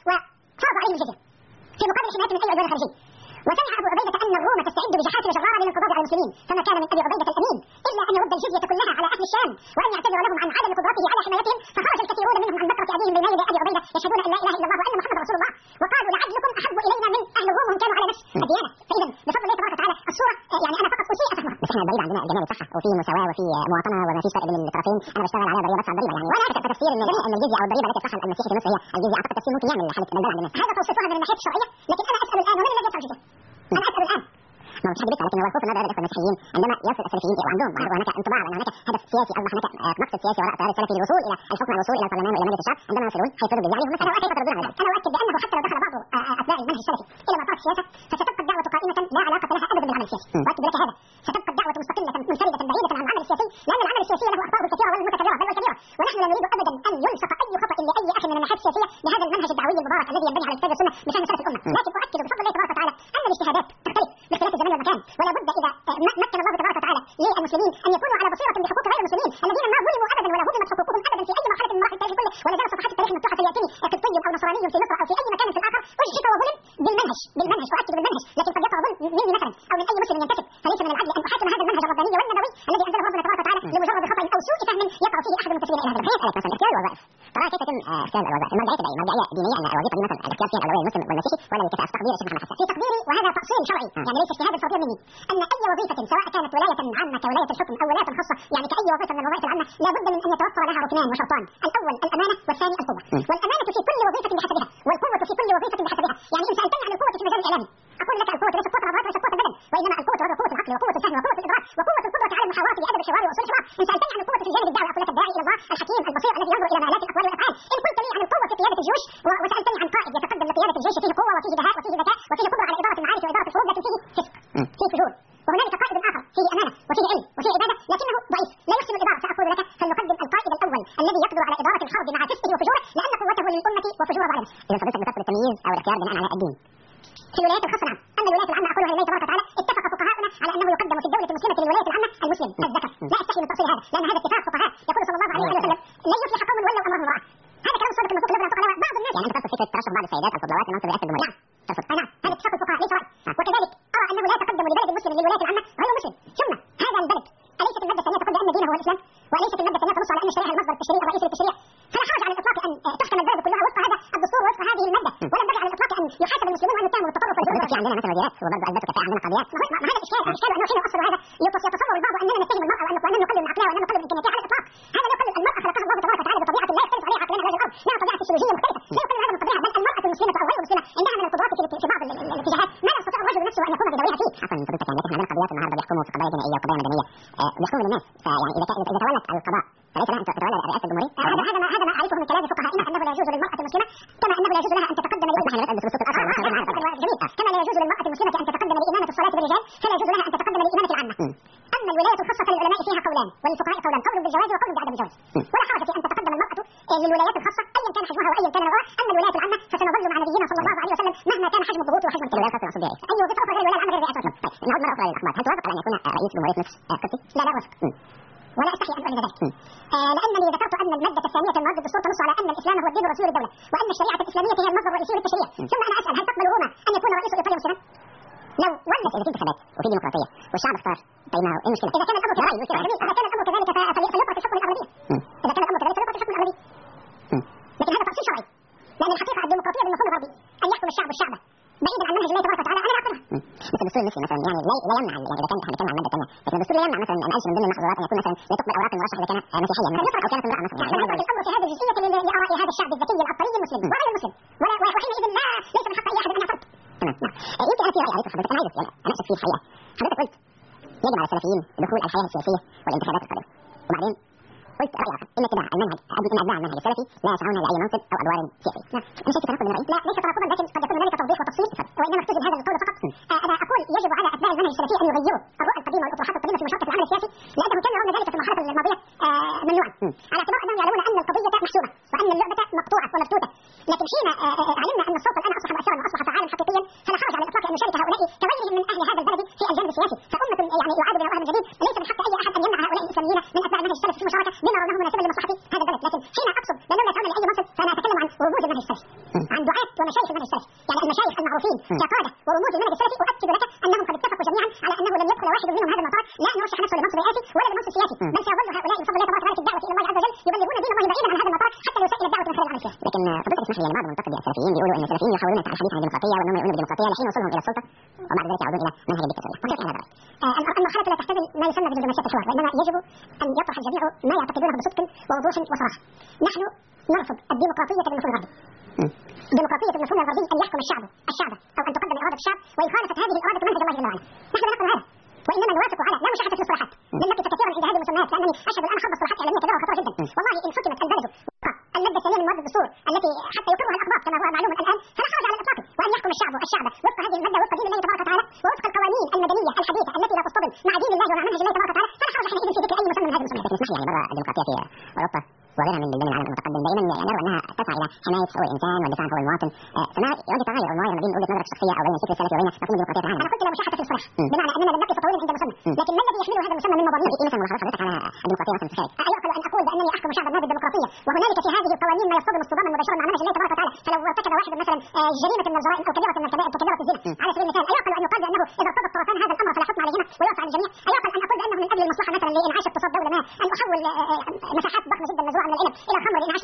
وفرضوا عليهم الجزيه في مقابل حمايتهم من اي عدوان خارجي. وسمع ابو عبيده ان الروم تستعد بجحافل جراره للانقضاض على المسلمين، فما كان من ابي عبيده الامين الا ان يرد الجزيه كلها على اهل الشام وان يعتذر لهم عن عدم قدرته على حمايتهم. فخرج الكثيرون منهم عن بكره ابيهم بين يدي ابي عبيده يشهدون ان لا اله الا الله وان محمد رسول الله، وقالوا لعدلكم احب الينا من اهل الروم وهم كانوا على نفس الديانه. فاذا بفضل الله تبارك وتعالى الصوره يعني انا فقط اسيء فهمها، بس احنا الضريبه عندنا جمال صحه وفي مساواه وفي مواطنه وما فيش فرق بين الطرفين. انا بشتغل على ضريبه بدفع الضريبه يعني، وانا اعتقد تفسير ان الجزيه او الضريبه التي تدفعها المسيحي في مصر هي الجزيه. اعتقد تفسير ممكن يعمل حاله بلبل عندنا. هذا توصيفها من الناحيه الشرعيه، لكن انا اسال الان ومن الذي يدفع الجزيه؟ انا اسال الان ما فيش حد بيدفع. لكن هو الخوف ان هذا الاخوه المسيحيين عندما يصل السلفيين وعندهم هناك انطباع وان هناك هدف سياسي او هناك مقصد سياسي وراء التيار السلفي للوصول الى الحكم والوصول الى البرلمان والى مجلس الشعب، عندما يصلون حيفرضوا بالله عليهم مثلا. كيف تردون على ذلك؟ انا اؤكد بانه حتى لو دخل بعض اتباع المنهج السلفي الى مطاف السياسه فستبقى الدعوه قائمه لا علاقه لها ابدا بالعمل السياسي. واؤكد لك هذا، ستبقى الدعوه مستقله منفرده بعيده عن العمل السياسي، لان العمل السياسي له اخطاء كثيره والمتكرره بل والكبيره، ونحن لا نريد ابدا ان يلصق اي خطا لاي اخ من الناحيه السياسيه بهذا المنهج الدعوي المبارك الذي ينبني على الكتاب والسنه بفهم سلف الامه. لكن اؤكد بفضل الله تبارك وتعالى ان الاجتهادات تختلف باختلاف الزمان والمكان، ولا بد اذا مكن الله تبارك وتعالى للمسلمين ان يكونوا على بصيره بحقوق غير المسلمين الذين ما ظلموا ابدا ولا هضمت حقوقهم ابدا في اي مرحله من مراحل التاريخ كله. ولا زال صفحات التاريخ مفتوحه فلياتني قبطي او نصراني في مصر او في اي مكان في الاخر اجحف وظلم بالمنهج اؤكد بالمنهج، لكن قد يقع ظلم مني مثلا او من اي مسلم ينتسب، فليس من العدل ان احاكم هذا المنهج الرباني والنبوي الذي انزله ربنا تبارك وتعالى لمجرد خطا او سوء فهم يقع فيه احد المنتسبين الى هذا الخير. مثلا اختيار الوظائف، ترى كيف يتم اختيار الوظائف؟ المرجعيه تبقى مرجعيه دينيه ان الوظيفه دي مثلا الاختيار فيها الاولويه المسلم والمسيحي ولا بالكفاءه؟ في تقديري الشيخ محمد حسن، في تقديري وهذا تأصيل شرعي يعني ليس اجتهاد فردي مني، ان اي وظيفه سواء كانت ولايه عامه كولايه الحكم او ولايه خاصه يعني كاي وظيفه من الوظائف العامه لابد من ان يتوفر لها ركنان وشرطان، الاول الامانه والثاني القوه. والامانه في كل وظيفه بحسبها والقوه في كل وظيفه بحسبها. يعني ان سالتني عن القوه في المجال الاعلامي اقول لك القوه ليست قوه العضلات وليست قوه البدن، وانما القوه هذه قوه العقل وقوه الفهم وقوه الادراك وقوه القدره على المحاورات بادب الحوار واصول الحوار. ان سالتني عن القوه في جانب الدعوه اقول لك الداعي الى الله الحكيم البصير الذي ينظر الى مآلات الاقوال والافعال. ان قلت لي عن القوه في قياده الجيوش وسالتني عن قائد يتقدم لقياده الجيش فيه قوه وفيه دهاء وفيه ذكاء وفيه قدره على اداره المعارك واداره الحروب، لكن فيه فسق فيه فجور. وهنالك قائد اخر فيه امانه وفيه علم وفيه عباده لكنه ضعيف لا يحسن الاداره، فاقول لك فلنقدم القائد الاول الذي يقدر على اداره الحرب مع فسقه وفجوره لان قوته للامه وفجوره على نفسه. اذا فضلتك بتفرض التمييز او الاختيار بناء على الدين في الولايات الخاصه نعم، اما الولايات العامه اقولها لله تبارك وتعالى اتفق فقهاؤنا على انه يقدم في الدوله المسلمه للولايه العامه المسلم الذكر. لا استحي من تاصيل هذا لان هذا اتفاق فقهاء يقول صلى الله عليه وسلم لن يفلح قوم ولوا امرهم امراه. هذا كلام صادق المصدوق لابد ان تقرأ بعض الناس. يعني انت ترفض فكره ترشح بعض السيدات الفضلوات لمنصب رئاسه الجمهوريه؟ نعم ترفض. نعم هذا اتفاق الفقهاء ليس راي. وكذلك ارى انه لا يتقدم لبلد مسلم للولايات العامه غير مسلم. ثم هذا البلد اليست الماده الثانيه تقول بان دينه هو الاسلام وليست الماده الثانيه تنص على ان الشريعه المصدر التشريعي الرئيسي للتشريع، فلا حرج على الاطلاق ان تحكم البلد كلها وفق هذا الدستور وفق هذه الماده، ولا ينبغي على الاطلاق ان يحاسب المسلمون وان يتهموا بالتطرف والجنون. في عندنا مثلا وزيرات وبرضه اثبتوا كفاءه عندنا قضيات. ما هذا الاشكال انه حين يؤصل هذا يتصور البعض اننا نتهم المراه وان نقلل من عقلها وان نقلل من امكانياتها. على الاطلاق هذا لا يقلل. المراه خلقها الله تبارك وتعالى بطبيعه لا يختلف عليها عقلنا غير الارض، لها طبيعه فسيولوجيه مختلفه لا يقلل هذا من قدرها، بل المراه المسلمه او غير المسلمه عندها من القدرات في بعض الاتجاهات ما لا يستطيع الرجل نفسه ان يقوم بدورها فيه. عفوا فضلتك يعني لكن عندنا قضيات النهارده بيحكموا في قضايا جنائيه وقضايا مدنيه بيحكموا للناس، فيعني اذا تولت القضاء فليس لها ان تتولى رئاسه الجمهوريه. هذا ما اعرفه من كلام فقهائنا انه لا يجوز للمراه المسلمه كما انه لا يجوز لها ان تتقدم جميل كما لا يجوز للمراه المسلمه ان تتقدم لامامه الصلاه بالرجال فلا يجوز لها ان تتقدم لامامه العامه. اما الولايات الخاصه فللعلماء فيها قولان وللفقهاء قولان، قول بالجواز وقول بعدم الجواز. ولا حرج في ان تتقدم المراه للولايات الخاصه ايا كان حجمها وايا كان نوعها. اما الولايات العامه فسنظل مع نبينا صلى الله عليه وسلم مهما كان حجم الضغوط وحجم الولايات الخاصه اقصد اي وظيفه اخرى غير الولايه العامه غير الرئاسه. طيب نعود مره اخرى للاخبار. هل توافق على ان يكون رئيس جمهوريه مصر قبطي؟ لا اوافق ولا استحي ان اؤيد ذلك لانني ذكرت ان الماده الثانيه من مواد الدستور تنص على ان الاسلام هو الدين ورسول الدوله وان الشريعه الاسلاميه هي المصدر الرئيسي للتشريع. ثم انا اسال هل تقبل روما ان يكون رئيس ايطاليا مسلما؟ لو ولت اذا في انتخابات وفي ديمقراطيه والشعب اختار طيب ما ايه المشكله؟ اذا كان الامر كذلك فليطرق الحكم للاغلبيه. اذا كان الامر كذلك فليطرق الحكم للاغلبيه. لكن هذا تفصيل شرعي لان الحقيقه الديمقراطيه بالمفهوم الغربي ان يحكم الشعب والشعب بعيدا عن منهج الله تبارك وتعالى انا لا اقبلها. مثل الدستور المصري مثلا يعني لا يمنع يعني اذا كان احنا نتكلم عن الماده الثانيه لكن الدستور لا يمنع مثلا ما قالش من ضمن المحظورات ان يكون مثلا لا تقبل اوراق المرشح اذا كان مسيحيا مثلا او كانت امراه مثلا. يعني الامر في هذه الجزئيه لاراء هذا الشعب الذكي العبقري المسلم وغير المسلم وحينئذ لا ليس من حق اي احد ان يعترض. تمام. يمكن انا في راي عريض حضرتك انا عايز انا اسف فيه الحقيقه. حضرتك قلت يجب على السلفيين دخول الحياه السياسيه والانتخابات القادمه وبعدين قلت راي اخر ان اتباع المنهج ان اتباع المنهج السلفي لا يسعون لاي منصب او ادوار سياسيه. انا شايف تناقض من رايي؟ لا ليس تناقضا لكن قد يكون هنالك توضيح وتفصيل وانما اختزل هذا القول فقط. انا اقول يجب على اتباع المنهج السلفي ان يغيروا الرؤى القديمه والاطروحات القديمه في مشاركه العمل السياسي لانهم كانوا يرون ذلك في المرحله الماضيه ممنوعا على اعتبار انهم يعلمون ان القضيه محسوبه وان اللعبه مقطوعه ومفتوته. لكن حين علمنا ان الصوت الان اصبح مؤثرا واصبح فعالا حقيقيا فلا حرج على الاطلاق ان نشارك هؤلاء كغيرهم من اهل هذا البلد في الجانب السياسي. فامه يعني يعاد بناؤها من جديد ليس من حق اي احد ان يمنع هؤلاء الاسلاميين من اتباع المنهج السلفي في المشاركه بما رونه مناسبا لمصلحه هذا البلد. لكن حين اقصد لانهم لا يسعون لاي منصب فانا اتكلم عن رموز المنهج السلفي عن دعاة ومشايخ المنهج السلفي يعني المشايخ المعروفين كقاده ورموز المنهج السلفي. اؤكد لك انهم قد اتفقوا جميعا على انه لن يدخل واحد منهم هذا المطار لا ان يرشح نفسه لمنصب رئاسي ولا لمنصب سياسي بل سيظل هؤلاء بفضل الله تبارك وتعالى في الدعوه الى الله عز وجل يبلغون دين الله بعيدا عن هذا المطار حتى يسائل الدعوه من خلال العمل السياسي. لكن فضلتك اسمح لي يعني بعض منتقدي السلفيين بيقولوا ان السلفيين يحاولون الحديث عن الديمقراطيه وانهم يؤمنون بالديمقراطيه لحين وصولهم الى السلطه وبعد ذلك يعودون الى منهج الدكتاتوريه. وكيف انا رايي؟ المرحله لا تحتمل ما يسمى بدبلوماسيه الحوار وانما يجب ان يطرح الجميع ما يعتقدونه بصدق ووضوح وصراحه. نحن نرفض الديمقراطيه بالمفهوم الغربي. ديمقراطيه المفهوم الغربي ان يحكم الشعب او ان تقدم اراده الشعب وان خالفت هذه الاراده منهج الله جل وعلا. نحن لا نقبل هذا وانما نوافق على لا مشاحه في الاصطلاحات. لم نقف كثيرا عند هذه المسميات لانني اشهد الان خض اصطلاحات اعلاميه كبيره وخطيره جدا. والله ان حكمت البلد الماده الثانيه من مواد الدستور التي حتى يقرها الاقباط كما هو معلوم الان فلا حرج على الاطلاق وان يحكم الشعب وفق هذه الماده وفق دين الله تبارك وتعالى ووفق القوانين المدنيه الحديثه التي لا تصطدم مع دين الله ومع منهج الله تبارك وتعالى فلا حرج حينئذ في ذكر اي مسمى من هذه المسميات. اسمح لي يعني برا الديمقراطيه في اوروبا وغيرها من بلدان العالم المتقدم دائما يرى انها تسعى الى حمايه حقوق الانسان والدفاع عن حقوق المواطن. فما يوجد تغير او مغايره ما بين وجهه نظرك الشخصيه او بين الفكر السلفي وبين مفهوم الديمقراطيه العامه. انا قلت لا مشاحه في الاصطلاح بمعنى اننا لم نقف طويلا عند مسمى لكن ما الذي يحمله هذا المسمى من مضامين؟ ايه مثلا ملاحظات حضرتك على الديمقراطيه مثلا في الخارج؟ ايعقل ان اقول بانني احكم شعبا ما بالديمقراطيه وهنالك في هذه القوانين ما يصطدم اصطداما مباشرا مع منهج الله تبارك وتعالى. فلو ارتكب واحد مثلا جريمه من الجرائم او كبيره من كبيره الزنا على سبيل المثال ايعقل ان يقال بانه اذا ارتضى الطرفان هذا الامر فلا حكم عليهما ويعفى عن الجميع. ايعقل ان اقول بانه من اجل المصلحه مثلا لانعاش اقتصاد دوله ما ان احول مساحات ضخمه جدا مزروعه من العنب الى خمر لانعاش الاقتصاد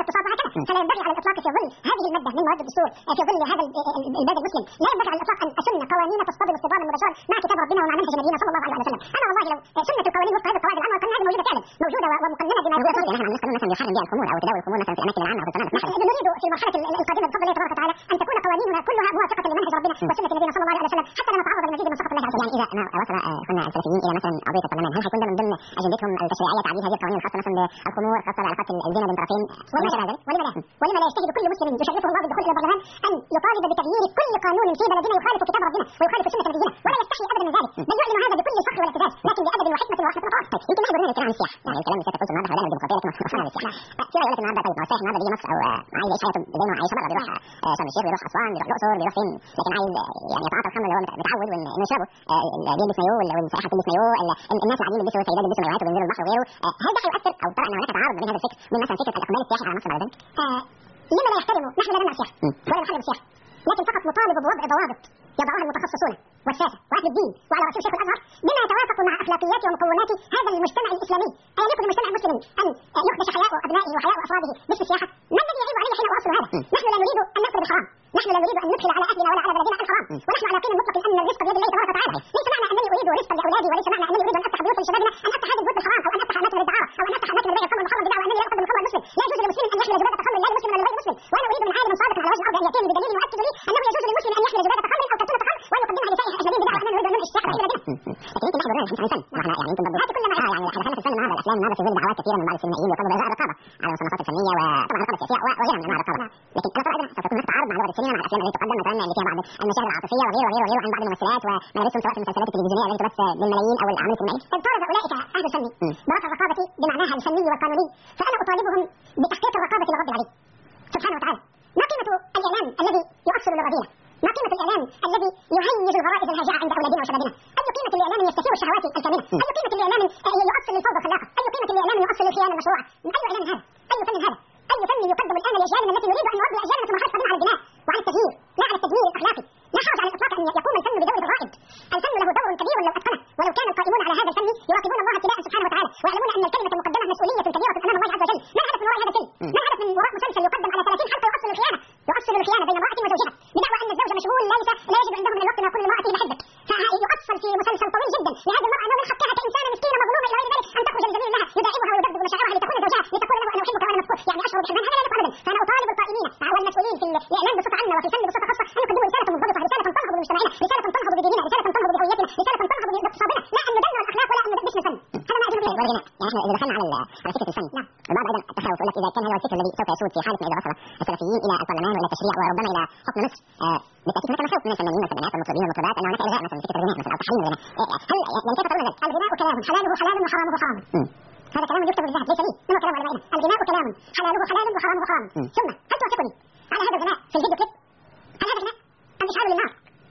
فلا ينبغي على الاطلاق في ظل هذه الماده من مواد الدستور، في ظل هذا البلد المسلم، لا ينبغي على الاطلاق ان اسن قوانين تصطدم اصطداما مباشرا مع كتاب ربنا ومع منهج نبينا صلى الله عليه وسلم. انا والله لو سنه القوانين وفق هذه القواعد العامه وقلنا هذه موجوده فعلا، موجوده ومقننه بما يقول يعني احنا عندنا قانون مثلا يحرم بها الخمور او تداول الخمور مثلا في الاماكن العامه او في الصناديق. نحن نريد في المرحله القادمه بفضل الله تبارك وتعالى ان تكون قوانيننا كلها موافقه لمنهج ربنا وسنه نبينا صلى الله عليه وسلم حتى لا نتعرض لمزيد من سخط الله عز وجل. يعني اذا ما وصل اخواننا السلفيين الى مثلا قضيه البرلمان، هل حيكون ده من ضمن اجندتهم التشريعيه تعديل هذه القوانين الخاصه مثلا بالخمور، خاصه بعلاقات الزنا بين طرفين وما شابه ذلك؟ ولما لا يجتهد كل مسلم يشرفه الله بالدخول الى البرلمان ان يطالب بتغيير كل قانون في بلدنا يخالف كتاب ربنا ويخالف سنه نبينا، ولا يستحي ابدا من ذلك، بل يعلن هذا بكل فخر والاعتزاز، لكن بادب وحكمه ورحمه وتوافق. يمكن نحن بدنا الكلام عن السياحه، يعني الكلام اللي سيادتك قلته النهارده هو الديمقراطيه لكن وصلنا للسياحه. في رأيك النهارده طيب ما السائح النهارده بيجي مصر او عايز يعيش حياته زي ما عايشه بره، بيروح شرم الشيخ، بيروح اسوان، بيروح الاقصر، بيروح فين، لكن عايز يعني يتعاطى الخمر اللي هو متعود انه يشربه، بيلبس مايوه والسائحه بتلبس مايوه، الناس العاديين بيلبسوا سيدات بيلبسوا مايوهات وبينزلوا البحر وغيره. هل ده هيؤثر او ترى ان هناك تعارض بين هذا الفكر من مثلا فكره الاقبال السياحي على مصر بعد ذلك؟ لما لا يحترموا، نحن لا نمنع السياحه ولا نحرم السياحه، لكن فقط نطالب بوضع ضوابط يضعها المتخصصون والساسه واهل الدين وعلى راسهم شيخ الازهر بما يتوافق مع اخلاقيات ومقومات هذا المجتمع الاسلامي. الا يكن المجتمع المسلم ان يخدش حياء ابنائه وحياء افراده باسم السياحه؟ ما الذي يعيب عليه حين اوصل هذا؟ نحن لا نريد ان ناكل بالحرام، نحن لا نريد ان ندخل على اهلنا ولا على بلدنا الحرام، ونحن على يقين مطلق ان الرزق بيد الله تبارك وتعالى. ليس معنى انني اريد رزقا لاولادي وليس معنى انني اريد ان افتح بيوتا لشبابنا ان افتح هذه البيوت بالحرام او ان افتح اماكن للدعاره او ان افتح اماكن لبيع الخمر المحرم بدعوى انني لا اقدم الخمر المسلم. لا يجوز لمسلم ان يحمل زباده خمر لا لمسلم ولا لغير مسلم، وانا اريد من عالم صادق على وجه الارض ان ياتيني بدليل يؤكد لي انه يجوز لمسلم ان يحمل زباده خمر او كرتونه خمر وان يقدمها لسائح اجنبي بدعوى اننا نريد ان ننعش السياحه في بلدنا. لكن يمكن نحن بدنا نحن عن فن، واحنا يعني يمكن برضه هات كل ما يعني دخلنا في الفن النهارده، الافلام النهارده في ظل دعوات كثيره من بعض السينمائيين يطلبوا الغاء الرقابه على المصنفات الفنيه وطبعا الرقابه السياسيه وغيرها من انواع الرقابه. لكن انا طبعا سوف يكون هناك تعارض مع لغه السينما مع الافلام التي تقدم مثلا اللي فيها بعض المشاهد العاطفيه وغيره وغيره وغيره عن بعض الممثلات وملابسهم سواء في المسلسلات التلفزيونيه التي تبث بالملايين او الاعمال السينمائيه. طالب اولئك اهل الفن برفع الرقابه بمعناها الفني والقانوني، فانا اطالبهم بتحقيق الرقابه لرب العبيد سبحانه وتعالى. ما قيمه الاعلام الذي يؤصل للرذيله؟ ما قيمه الاعلام الذي يهيج الغرائز الهجاء عند اولادنا وشبابنا؟ اي قيمه الاعلام يستثير الشهوات الكامنه؟ اي قيمه الاعلام يؤصل للفوضى الخلاقه؟ اي قيمه الاعلام يؤصل للخيانه المشروعه؟ اي اعلام هذا؟ اي فن هذا؟ اي فن يقدم الان لاجيالنا التي نريد ان نربي اجيالنا في مرحله قادمه على البناء وعلى التغيير لا على التدمير الاخلاقي؟ لا حرج على الاطلاق ان يقوم الفن بدور الرائد، الفن له دور كبير لو اتقنه، ولو كان القائمون على هذا الفن يراقبون الله ابتلاء سبحانه وتعالى ويعلمون ان الكلمه المقدمه مسؤوليه كبيره امام الله عز وجل. ما الهدف من وراء هذا الفيلم؟ ما الهدف من وراء مسلسل يقدم على 30 حلقه يؤصل للخيانه بين امراه وزوجها بدعوى ان الزوج مشغول لا يجد عنده من الوقت ما يقول لامراته بحبك، فيؤصل في مسلسل طويل جدا لهذه المراه انه من حقها كانسانه مسكينه مظلومه الى غير ذلك ان تخرج لزميل لها يداعبها ويدبب مشاعرها لتكون زوجها لتقول له انا احبك وانا مسكون، يعني اشعر بحنان، هذا لا يقع ابدا. فانا اطالب القائمين والمسؤولين في الاعلام بصفه عامه وفي الفن بصفه خاصه ان يقدموا رساله منضبطه، رساله تنهض بمجتمعنا، رساله تنهض بديننا، رساله تنهض بهويتنا، رساله تنهض باقتصادنا، لا ان ندمر الاخلاق ولا ان باسم الفن. هذا ما اجل والغناء. يعني احنا اذا دخلنا على فكره الفن البعض ايضا التخوف يقول لك اذا كان هذا الفكر الذي سوف يسود في حاله ما اذا وصل السلفيين الى البرلمان والى التشريع وربما الى حكم مصر، بالتاكيد هناك مخاوف من الفنانين والفنانات والمطربين والمطربات ان هناك الغاء مثلا فكره الغناء مثلا او تحريم الغناء. هل يعني كيف ترون ذلك؟ الغناء كلام حلاله حلال وحرامه حرام. هذا كلام يكتب بالذهب ليس لي، انه كلام علمائنا. الغناء كلام حلاله حلال وحرامه حرام. ثم هل توافقني على هذا الغناء في الفيديو كليب؟ هل هذا غناء ام اشعار للنار؟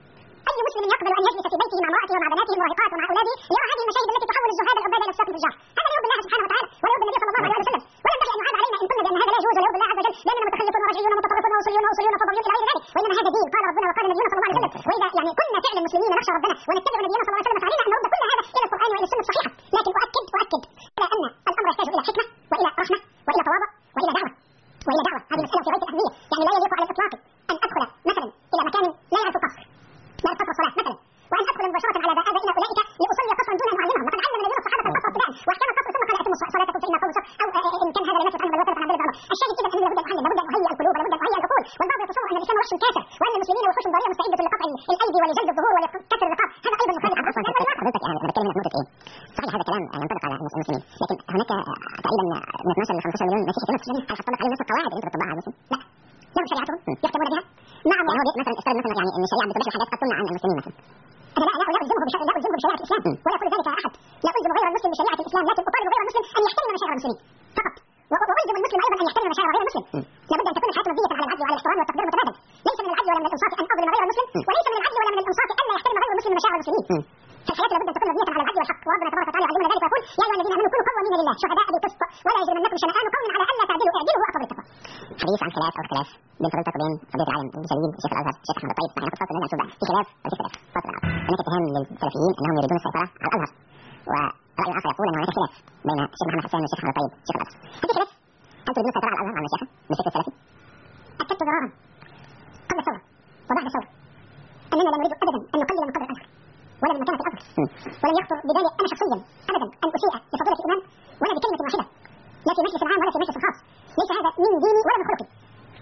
اي مسلم يقبل ان يجلس في بيته مع امراته ومع بناته المراهقات ومع اولاده ليرى هذه المشاهد التي تحول الزهاد العباد الى فساق الفجار؟ هذا لا يرضي الله سبحانه وتعالى ولا يرضي النبي صلى الله عليه وسلم، ولا ينبغي ان يعاب علينا ان قلنا بان هذا لا يجوز ولا يرضي الله عز وجل لاننا متخلفون ورجعيون ومتطرفون وصوليون فضليون الى غير ذلك، وانما هذا دين قال ربنا وقال نبينا صلى الله عليه وسلم. واذا يعني كنا فعلا مسلمين نخشى ربنا ونتبع نبينا صلى الله عليه وسلم فعلينا ان نرد كل هذا الى القران والى السنه الصحيحه. لكن اؤكد على ان الامر يحتاج الى حكمه والى رحمه والى تواضع والى دعوه هذه مساله في غايه الاهميه. يعني لا يليق على الاطلاق ان ادخل مثلا الى مكان لا يعرف القصر لا يعرف الصلاه مثلا وان ادخل مباشره على ابائنا اولئك لاصلي قصرا دون ان اعلمهم، وقد علم نبينا الصحابه القصر ابتداء واحكام القصر ثم قال اتموا صلاتكم فان قوم او ان كان هذا لم يثبت عنه بل وثبت عن العلماء. الشاهد اذا اننا لابد ان نعلم، لابد ان نهيئ القلوب، لابد ان نهيئ العقول. والبعض يتصور ان الاسلام وحش كافر وان المسلمين وحوش ضاريه مستعده لقطع الايدي ولجلد الظهور ولكسر الرقاب، هذا ايضا مخالف عن اصلا حضرتك. يعني انا بتكلم هنا في نقطه ايه؟ صحيح هذا كلام ينطبق على المسلمين، لكن هناك تقريبا من 12 ل 15 مليون مسيحي في مصر، هل تنطبق عليهم نفس القواعد اللي انت بتطبقها على المسلم؟ لا، لهم شريعتهم يحكمون بها. نعم، يعني هو مثلا افترض مثلا يعني ان الشريعه بتبيح حاجات قد تمنع عن المسلمين مثلا، انا لا الزمه بشريعه الاسلام ولا يقول ذلك احد، لا الزم غير المسلم بشريعه الاسلام، لكن اطالب غير المسلم ان يحترم مشاعر المسلمين فقط، والزم المسلم ايضا ان يحترم مشاعر غير المسلم. لابد ان تكون الحياه مبنيه على العدل وعلى الاحترام والتقدير المتبادل. ليس من العدل ولا من الانصاف ان اظلم غير المسلم، وليس من العدل ولا من الانصاف الا يحترم غير المسلم مشاعر المسلمين. فالحياه لابد ان تكون مبنيه على العدل والحق، وربنا تبارك وتعالى يعلمنا ذلك ويقول يا ايها الذين امنوا كونوا قوامين لله شهداء بالقسط ولا يجرمنكم شنآن قوم على الا تعدلوا اعدلوا هو اقرب للتقوى. حديث عن خلاف او اختلاف بين فضيلتك وبين فضيله العالم الجليل شيخ الازهر الشيخ احمد الطيب. نحن نقصد نرجع نشوف بقى في خلاف ولا في اختلاف فضل العالم. هناك اتهام للسلفيين انهم يريدون السيطره على الازهر، وراي اخر يقول ان هناك خلاف بين الشيخ محمد حسان والشيخ احمد الطيب شيخ الازهر. هذه خلاف هل تريدون السيطرة على الأزهر على المشيخة بالفكر السلفي؟ أكدت ضرارا قبل الثورة وبعد الثورة أننا لا نريد أبدا أن نقلل من قدر الأزهر ولا من مكانة الأزهر، ولم يخطر ببالي أنا شخصيا أبدا أن أسيء لفضيلة الإمام ولا بكلمة واحدة، لا في مجلس عام ولا في مجلس خاص. ليس هذا من ديني ولا من خلقي،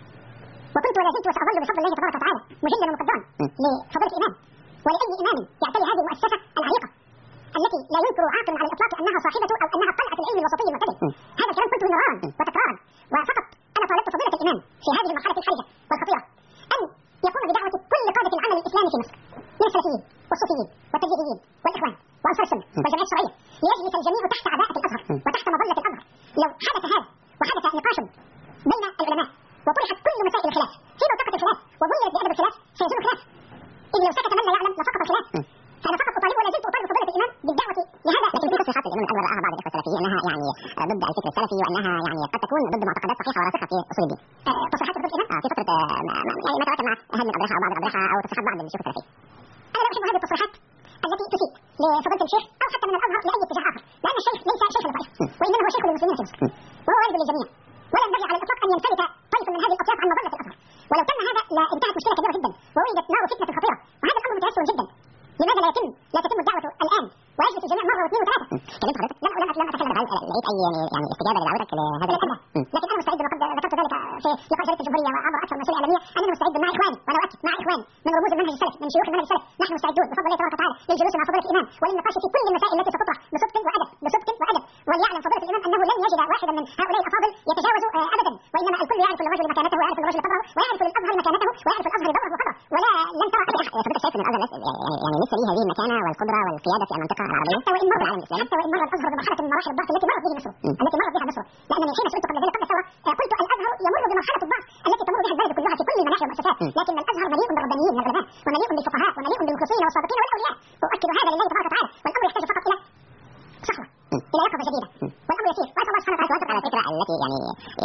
وكنت ولا زلت وسأظل بفضل الله تبارك وتعالى مجلا ومقدرا لفضيلة الإمام ولأي إمام يعتلي هذه المؤسسة العريقة التي لا ينكر عاقل على الإطلاق أنها صاحبة أو أنها طلعة العلم الوسطي المعتدل. هذا الكلام قلته مرارا وتكرارا، وفقط أنا طالبت فضيلة الإمام في هذه المرحلة الحرجة والخطيرة أن يقوم بدعوة كل قادة العمل الإسلامي في مصر من السلفيين والصوفيين والتجديديين والإخوان وأنصار السنة والجمعية الشرعية ليجلس الجميع تحت عباءة الأزهر وتحت مظلة الأزهر. لو حدث هذا وحدث نقاش بين العلماء وطرحت كل مسائل الخلاف في منطقة الخلاف وبنيت بأدب الخلاف سيزول الخلاف، إذ لو سكت من لا يعلم لسقط الخلاف. فأنا فقط أطالب ولا زلت أطالب فضيلة الإمام بالدعوة لهذا. لكن في تصريحات الإمام الأنور رآها بعض الإخوة السلفيين أنها يعني ضد الفكر السلفي وأنها يعني قد تكون ضد معتقدات صحيحة وراسخة في أصول الدين. تصريحات فضيلة الإمام في فترة يعني ما تواكب مع أهل من الأضرحة أو بعض الأضرحة أو تصريحات بعض الشيوخ السلفيين. أنا لا أحب هذه التصريحات التي تسيء لفضيلة الشيخ أو حتى من الأزهر لأي اتجاه آخر، لأن الشيخ ليس شيخ للطائفة وإنما هو شيخ للمسلمين في مصر وهو والد للجميع، ولا ينبغي على الإطلاق أن ينفلت طائف من هذه الأطياف عن مظلة الأزهر. ولو تم هذا لانتهت مشكلة كبيرة جدا ووجدت نار فتنة خطيرة، وهذا الأمر متيسر جدا. لماذا لا تتم الدعوة الآن ويجلس الجميع مرة واثنين وثلاثة؟ كلمت حضرتك لم أتكلم عن لقيت أي يعني استجابة لدعوتك لهذا الأمر، لكن أنا مستعد وقد ذكرت ذلك في لقاء جريدة الجمهورية وعبر أكثر من وسيلة إعلامية أننا مستعد مع إخواني، وأنا أؤكد مع إخواني من رموز المنهج السلفي من شيوخ المنهج السلفي، نحن مستعدون بفضل الله تبارك وتعالى للجلوس مع فضيلة الإمام وللنقاش في كل المسائل التي ستطرح بصدق وأدب. وليعلم فضيلة الإمام أنه لن يجد واحدا من هؤلاء الأفاضل يتجاوز أبدا، وإنما الكل يعرف للرجل مكانته ويعرف للرجل قدره ويعرف للأزهر مكانته ويعرف الأزهر دوره وقدره، ولا لن ترى أبدا فضيلتك شايف أن الأزهر يعني لسه ليه هذه المكانة والقدرة والقيادة في المنطقة العربية حتى وإن مر الأزهر بمرحلة من مراحل الضعف التي مرت بها مصر، لأنني حين سئلت قبل ذلك قبل الثورة قلت الأزهر يمر بمرحلة الضعف التي تمر بها البلد كلها في كل المناحي والمؤسسات، لكن الأزهر مليء بالربانيين من العلماء ومليء بالفقهاء ومليء بالمخلصين والصادقين والأولياء، وأؤكد هذا لله تبارك وتعالى. والأمر يحتاج فقط إلى صحوة إلى يقظة جديدة، والأمر يسير. وأسأل الله سبحانه وتعالى على الفكرة التي يعني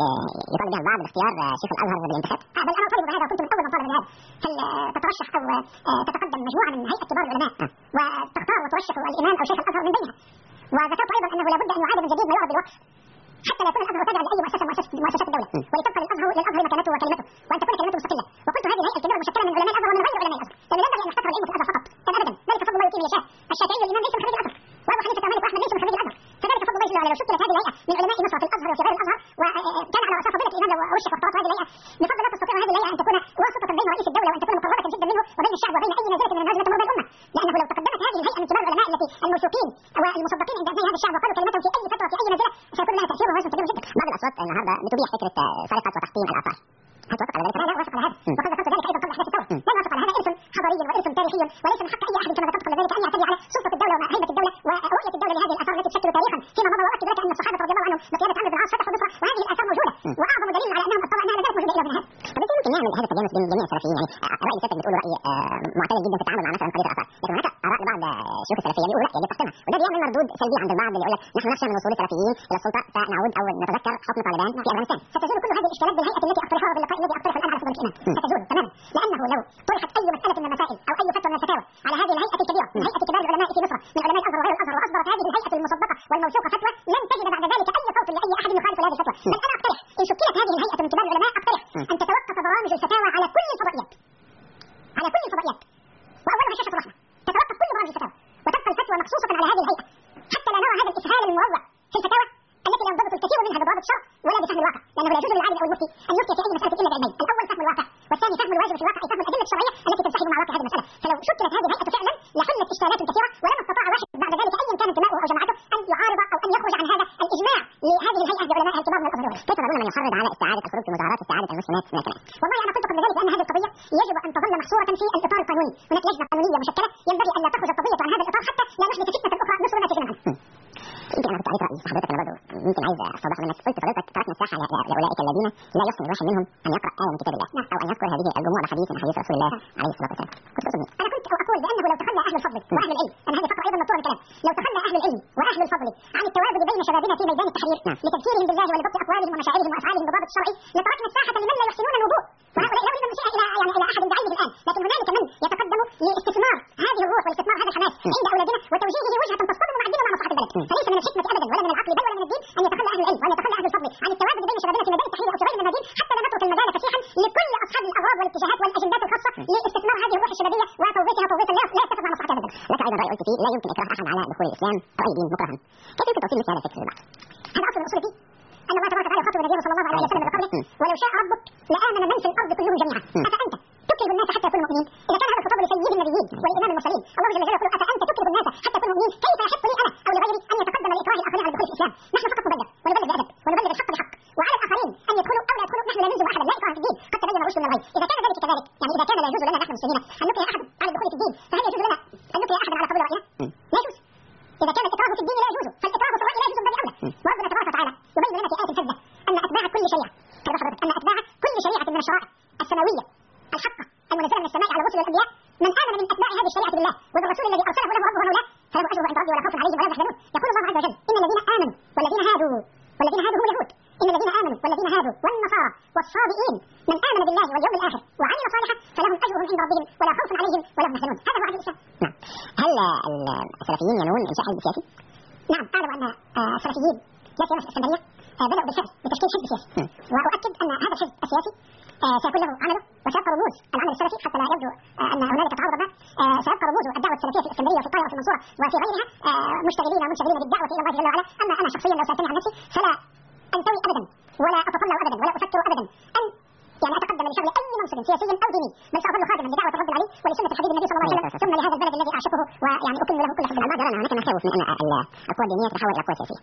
يطالب بها البعض باختيار شيخ الأزهر بالانتخاب، بل أنا أطالب بهذا وكنت من أول من طالب بهذا. هل تترشح أو تتقدم مجموعة من هيئة كبار العلماء وتختار وترشح الإمام أو شيخ الأزهر من بينها؟ وذكرت أيضا أنه لابد أن يعاد من جديد ما يعرف بالوقف حتى لا يكون الأزهر تابعا لأي مؤسسات الدولة، ولتبقى للأزهر مكانته وكلمته وأن تكون كلمته مستقلة. وقلت هذه الهيئة الكبيرة مشكلة من علماء الأزهر ومن غير علماء الأزهر، لأنه لا ينبغي أن نحتكر العلم في الأزهر فقط، أبدا ذلك فضل الله يؤتيه من يشاء. الشافعي والإمام ليس من خريج الأزهر، وأبو حنيفة ومالك وأحمد ليسوا من خريج الأزهر، فذلك فضل الله جل وعلا. لو شكلت هذه الهيئة من علماء مصر في الأزهر وفي غير الأزهر وكان على رأسها فضيلة الإمام ورشح واختارت هذه الهيئة، بفضل الله تستطيع هذه الهيئة أن تكون واسطة بين رئيس الدولة وأن تكون مقربة جدا منه وبين الشعب وبين أي نازلة من النازلات تمر بالأمة، لأنه لو تقدمت هذه الهيئة من كبار العلماء التي الموثوقين والمصدقين عند أبناء هذا الشعب وقالوا كلمتهم في أي فترة في أي نازلة سيكون لها تأثير ووزن كبير جدا. بعض الأصوات النهارده بتبيح فكرة سرقة وتحطيم الآثار، هل توافق على ذلك؟ لا أوافق على هذا، وقد ذكرت ذلك أيضا قبل أحداث الثورة. لا أوافق على هذا، إرث حضاري وإرث تاريخي وليس من حق أي أحد كما ذكرت قبل ذلك أن يعتدي على سلطة الدولة وهيبة الدولة ورؤية الدولة لهذه الآثار التي تشكل تاريخا فيما مضى. وأؤكد لك أن الصحابة رضي الله عنهم بقيادة عمرو بن العاص فتحوا مصر وهذه الآثار موجودة، وأعظم دليل على أنهم أطلعوا أنها لا زالت موجودة إلى يومنا هذا. فبالتالي ممكن نعمل هذا التجانس بين جميع السلفيين، يعني رأي سيادتك بتقول رأي معتدل جدا في التعامل مع مثلا قضية الآثار، لكن هناك آراء لبعض شيوخ السلفية بيقولوا لا يجب تحطيمها، وده بيعمل مردود سلبي عند البعض اللي يقول لك نحن نخشى من وصول السلفيين إلى السلطة فنعود أو نتذكر حكم طالبان في أفغانستان. ستزول كل هذه الإشكالات بالهيئة التي أقترحها باللقاء الذي أقترحه الآن على فضيلة الإمام، ستزول تماما، لأنه لو طرحت أي مسألة من المسائل أو أي فتوى من الفتاوى على هذه الهيئة الكبيرة من هيئة كبار العلماء في مصر من علماء الأزهر وغير الأزهر وأصدرت هذه الهيئة المصدقة والموثوقة فتوى، لن تجد بعد ذلك أي صوت لأي أحد يخالف هذه الفتوى. بل أنا أقترح إن شكلت هذه الهيئة من كبار العلماء أقترح أن تتوقف برامج الفتاوى على كل الفضائيات، وأولها شاشة الرحمة، تتوقف كل برامج الفتاوى وتبقى الفتوى مخصوصة على هذه الهيئة حتى لا نرى هذا الإسهال المروع في الفتاوى التي لا ينضبط الكثير منها بضوابط الشرع ولا بفهم الواقع، لأنه لا يجوز للعالم أو المفتي أن يفتي في أي مسألة إلا بعلمين، الأول فهم الواقع والثاني فهم الواجب في الواقع، فهم الأدلة الشرعية التي تنسحب مع واقع هذه المسألة. فلو شكلت هذه الهيئة فعلا لحلت إشكالات كثيرة ولما استطاع واحد بعد ذلك أيا كان انتماؤه أو جماعته أن يعارض أو أن يخرج عن هذا الإجماع لهذه الهيئة بعلمائها الكبار من الأزهر. كيف تظن من يحرض على استعادة الخروج في مظاهرات استعادة المسلمات من الكنائس؟ والله أنا قلت قبل ذلك بأن هذه القضية يجب أن تظل محصورة في الإطار القانوني، هناك لجنة قانونية مشكلة ينبغي أن لا تخرج القضية عن هذا الإطار حتى لا نحدث فتنة أخرى نصر الناس عنها. يمكن انا كنت عايز رايي حضرتك، انا برضه يمكن عايز استوضح منك. قلت حضرتك تركنا مساحه لاولئك الذين لا يحسن الواحد منهم ان يقرا ايه من كتاب الله او ان يذكر هذه الجموع بحديث من حديث رسول الله عليه الصلاه والسلام. كنت اقول انا كنت اقول بانه لو تخلى اهل الفضل واهل العلم، انا هذه فقره ايضا مكتوبه من كلام، لو تخلى اهل العلم واهل الفضل عن التواجد بين شبابنا في ميدان التحرير لتذكيرهم بالله ولضبط اقوالهم ومشاعرهم وافعالهم بضابط الشرعي لتركنا الساحه لمن لا يحسنون الوضوء، وهؤلاء لا اريد المسيح الى الى احد بعينه الان، لكن هنالك من يتقدم لاستثمار هذه الروح والاستثمار هذا الحماس عند اولادنا وتوجيهه وجهه تصطدم مع الدين ومع مصلحه البلد. فليس من الحكمه ابدا ولا من العقل بل ولا من الدين ان يتخلى اهل العلم وان يتخلى اهل الفضل عن التواجد بين شبابنا في لاستثمار هذه الروح الشبابيه وتوظيفها توظيفا لا يتفق مع مصلحه هذا البلد. لك ايضا راي قلت فيه لا يمكن اكراه احد على دخول الاسلام او اي دين مكرها. كيف يمكن توصيل مثل هذا الفكر للبعض؟ هذا اصل من اصول الدين، ان الله تبارك وتعالى يخاطب نبيه صلى الله عليه وسلم بقوله ولو شاء ربك لامن من في الارض كلهم جميعا افانت تكره الناس حتى يكونوا مؤمنين؟ اذا كان هذا الخطاب لسيد النبيين والامام المرسلين، الله جل جلاله يقول افانت تكره الناس حتى يكونوا مؤمنين؟ كيف يحق لي انا او لغيري ان يتقدم لاكراه الاخرين على دخول الاسلام؟ نحن فقط نبلغ ونبلغ بادب ونبلغ الحق بحق، وعلى الاخرين ان يدخلوا او لا يدخلوا. نحن لا نلزم احدا لا اكراه في الدين، قد تبين الرشد من الغي. اذا كان ذلك كذلك، يعني اذا كان لا يجوز لنا نحن المسلمين ان نكره احد على الدخول في الدين، فهل يجوز لنا ان نكره احدا على قبول راينا؟ لا يجوز. اذا كان الاكراه في الدين لا يجوز، فالاكراه في الراي لا يجوز من باب اولى. وربنا تبارك وتعالى يبين لنا في ايه فذه ان اتباع كل شريعه، ان اتباع كل شريعه من الشرائع السماويه الحقه المنزله من السماء على الرسل والانبياء، من امن من اتباع هذه الشريعه بالله وبالرسول الذي ارسله له ربه مولاه فله اجره عند ربه ولا خوف عليهم ولا هم يحزنون. يقول الله عز وجل ان الذين امنوا والذين هادوا هم اليهود، ان الذين امنوا والذين هادوا والنصارى والصابئين من امن بالله واليوم الاخر وعمل صالحا فلهم اجرهم عند ربهم ولا خوف عليهم ولا هم يحزنون. هذا هو عدل الاسلام. نعم. هل السلفيين ينوون انشاء حزب سياسي؟ نعم، اعلم ان السلفيين لا سيما في الاسكندريه بداوا بالفعل بتشكيل حزب سياسي، واؤكد ان هذا الحزب السياسي سيكون له عمله وسيبقى رموز العمل السلفي حتى لا يبدو ان هنالك تعارض ما. سيبقى رموز الدعوه السلفيه في الاسكندريه وفي القاهره وفي المنصوره وفي غيرها مشتغلين ومنشغلين بالدعوه الى الله جل وعلا. اما انا شخصيا لو سالتني عن نفسي فلا انتوي ابدا ولا اتطلع ابدا ولا افكر ابدا ان يعني اتقدم لشغل اي منصب سياسي او ديني، بل ساظل خادما لدعوه الرب العلي ولسنه الحبيب النبي صلى الله عليه وسلم ثم لهذا البلد الذي اعشقه ويعني اكن له كل حب. ما زال هناك مخاوف من ان الاقوى الدينيه تتحول الى اقوى سياسيه،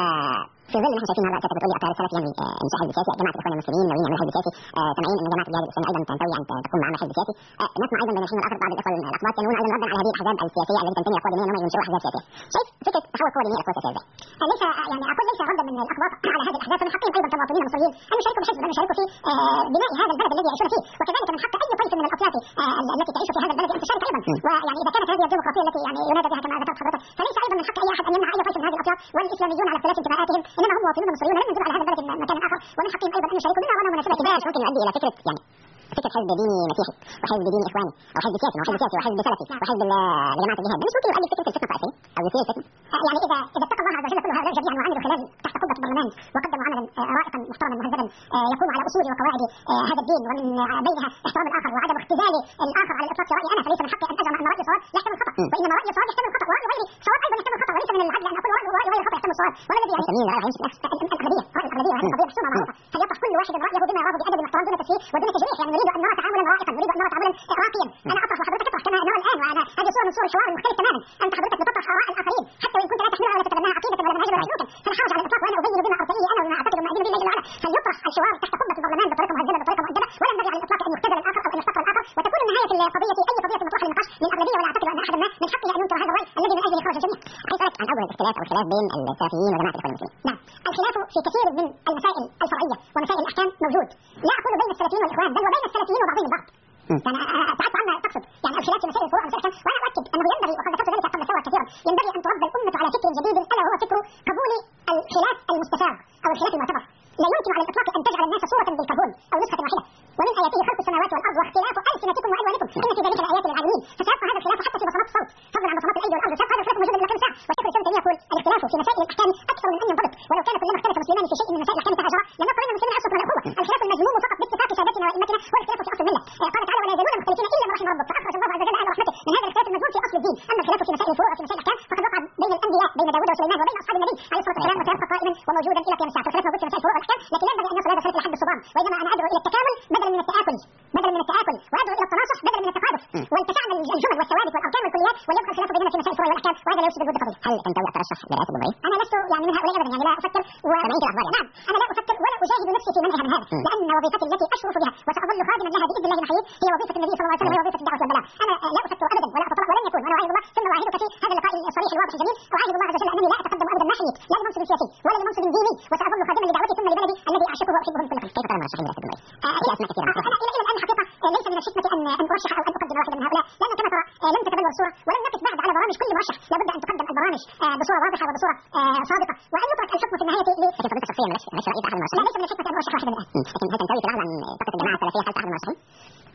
وفي ظل ما احنا شايفين هذا كانت بتقول لي اقرار السلف ينوي انشاء حزب سياسي. جماعه الاخوان المسلمين ناويين يعملوا حزب سياسي، سامعين ان جماعه الجهاد الاسلامي ايضا تنتوي ان تقوم بعمل حزب سياسي. نسمع ايضا بين الحين والاخر بعض الاخوه الاقباط ينوون ايضا ردا على هذه الاحزاب السياسيه التي تنتمي اقوى دينيه انهم ينشئوا احزاب سياسيه. شايف فكره تحول قوى دينيه الى قوى سياسيه ازاي؟ ليس يعني اقول ليس ردا من الاقباط على هذه الاحزاب، فمن حقهم ايضا كمواطنين مصريين ان يشاركوا بحزب، ان يشاركوا في بناء هذا البلد الذي يعيشون فيه، وكذلك من حق اي طيف من الاطياف التي تعيش في هذا البلد ان تشارك ايضا. ويعني اذا كانت هذه الديمقراطيه التي يعني ينادى بها كما ذكرت حضرتك، فليس ايضا من حق اي احد ان يمنع اي طيف من هذه الاطياف والاسلاميون على اختلاف انتماءاتهم، انما هم مواطنون مصريون ولم ينزلوا على هذا البلد من مكان اخر، ومن حقهم ايضا ان يشاركوا بنا وما مناسبه ذلك. ممكن يؤدي الى فكره يعني فكره حزب ديني مسيحي وحزب ديني اخواني او حزب سياسي وحزب سياسي وحزب سلفي وحزب لجماعه الجهاد، مش ممكن يؤدي فكره الفتنه الطائفيه او يثير الفتنه. يعني اذا اتقى الله عز وجل كل هؤلاء جميعا وعملوا خلال تحت قبه البرلمان وقدموا عملا رائقا محترما مهذبا يقوم على اصول وقواعد هذا الدين ومن بينها احترام الاخر وعدم اختزال الاخر على الاطلاق كرايي انا، فليس من حقي ان ازعم ان رايي صواب لا يحتمل الخطا، وانما رايي صواب يحتمل الخطا وراي غيري صواب ايضا يحتمل الخطا، وليس من العدل ان اقول راي غير الخطا يحتمل الصواب. ولا الذي يعني الاغلبيه وهذه القضيه محسومه معروفه، فليطرح كل واحد رايه بما يراه بادب واحترام دون تسويف ودون تجريح. يعني نريد ان نرى تعاملا رائقا، نريد ان نرى تعاملا راقيا. انا اطرح وحضرتك تطرح كما نرى الان، وانا هذه صوره من صور الحوار المختلف تماما. انت حضرتك بتطرح اراء الاخرين حتى وان كنت لا تحملها ولا تتبناها عقيده ولا منهجا ولا سلوكا، فلا حرج على الاطلاق، وانا ابين بما ارتئيه انا وما اعتقد ما ادين به الله جل وعلا. فليطرح الحوار تحت قبه البرلمان بطريقه مهذبه بطريقه مؤدبه، ولا ينبغي على الاطلاق ان يختزل الاخر او ان يحتقر الاخر، وتكون النهايه في القضيه اي قضيه مطروحه للنقاش للاغلبيه، ولا اعتقد ان احدا ما من حقه ان ينكر هذا الراي الذي من اجله خرج الجميع. اسالك عن اوجه الاختلاف او الخلاف بين السلفيين وجماعه الاخوان المسلمين. نعم، الخلاف في كثير من المسائل الفرعيه ومسائل الاحكام موجود، لا اقول بين السلفيين والاخوان بل وبين السلفيين وبعضهم البعض. فانا ابحث عما تقصد يعني الخلاف في مسائل الفروع ومسائل الاحكام، وانا اؤكد انه ينبغي وقد ذكرت ذلك قبل سنوات كثيرا ينبغي ان تربى الامه على فكر جديد الا وهو فكر قبول الخلاف المستساغ او الخلاف المعتبر. لا يمكن على الاطلاق ان تجعل الناس صوره بالكربون او نسخه واحده، ومن اياته خلق السماوات والارض واختلاف السنتكم والوانكم ان في ذلك الايات للعالمين. فسيبقى هذا الخلاف حتى في بصمات الصوت فضلا عن بصمات الايدي والارض، سيبقى هذا الخلاف موجودا الى قيام الساعه. والشيخ الاسلام تيميه يقول الاختلاف في مسائل الاحكام اكثر من ان ينضبط، ولو كان كلما اختلف مسلمان في شيء من مسائل الاحكام تهاجرا لم يبقى بين المسلمين اسوه ولا اخوه. الخلاف المذموم فقط باتفاق سادتنا وائمتنا هو الاختلاف في اصل المله. قال تعالى ولا يزالون مختلفين الا من رحم ربك، فاخرج الله عز وجل على رحمته من هذا الاختلاف المذموم في اصل الدين. اما الخلاف في مسائل الفروع وفي مسائل الاحكام فقد وقع بين الانبياء بين داوود وسليمان وبين اصحاب النبي عليه الصلاه والسلام، وسيبقى قائما وموجودا الى قيام الساعه. الخلاف موجود في مسائل الفروع والاحكام، لكن لا ينبغي ان نصل هذا الخلاف لحد الصدام، وانما انا ادعو الى التكامل بدلا من التآكل وادعو الى التناصح بدلا من التقادف، والتشعب الجمل والثوابت والاركان والكليات، وليبقى الخلاف بيننا في مسائل الفروع والاحكام، وهذا لا يفسد الود قضيه. هل تنتوي ترشح برئاسه الجمهوريه؟ انا لست يعني من هؤلاء ابدا، يعني لا افكر سمعت الاخبار. نعم، انا لا افكر ولا اجاهد نفسي في منعها من هذا، لان وظيفتي التي اشرف بها وساظل خادما لها باذن الله نحيي هي وظيفه النبي صلى الله عليه وسلم، وهي وظيفه الدعوه والبلاغ. انا لا افكر ابدا ولا اتطلع ولن يكون، وانا اعاهد الله ثم اعاهدك في هذا اللقاء الصريح الواضح الجميل، اعاهد الله عز وجل انني لا اتقدم ابدا ناحيه لا لمنصب سياسي ولا لمنصب ديني، وساظل خادما لدعوتي ثم لبلدي الذي اعشقه واحبه من كل قلبي. كيف ترى مرشحين برئاسه الجمهوريه؟ في اسماء كثيره. انا الى الان حقيقه ليس من الحكمه ان ارشح او ان اقدم واحدا من هؤلاء، لان كما ترى لم تتبلور الصوره ولم نقف بعد على برامج كل مرشح. لابد ان تقدم البرامج بصوره واضحه وبصوره صادقه، وان يترك الحكم في النهايه لكن فضيلتك شخصيا مالكش راي في احد المرشحين؟ لا، ليس من الحكمه ان ارشح واحدا من الان، لكن هل تنتوي في لحظه عن طاقه الجماعه السلفيه خلف احد المرشحين؟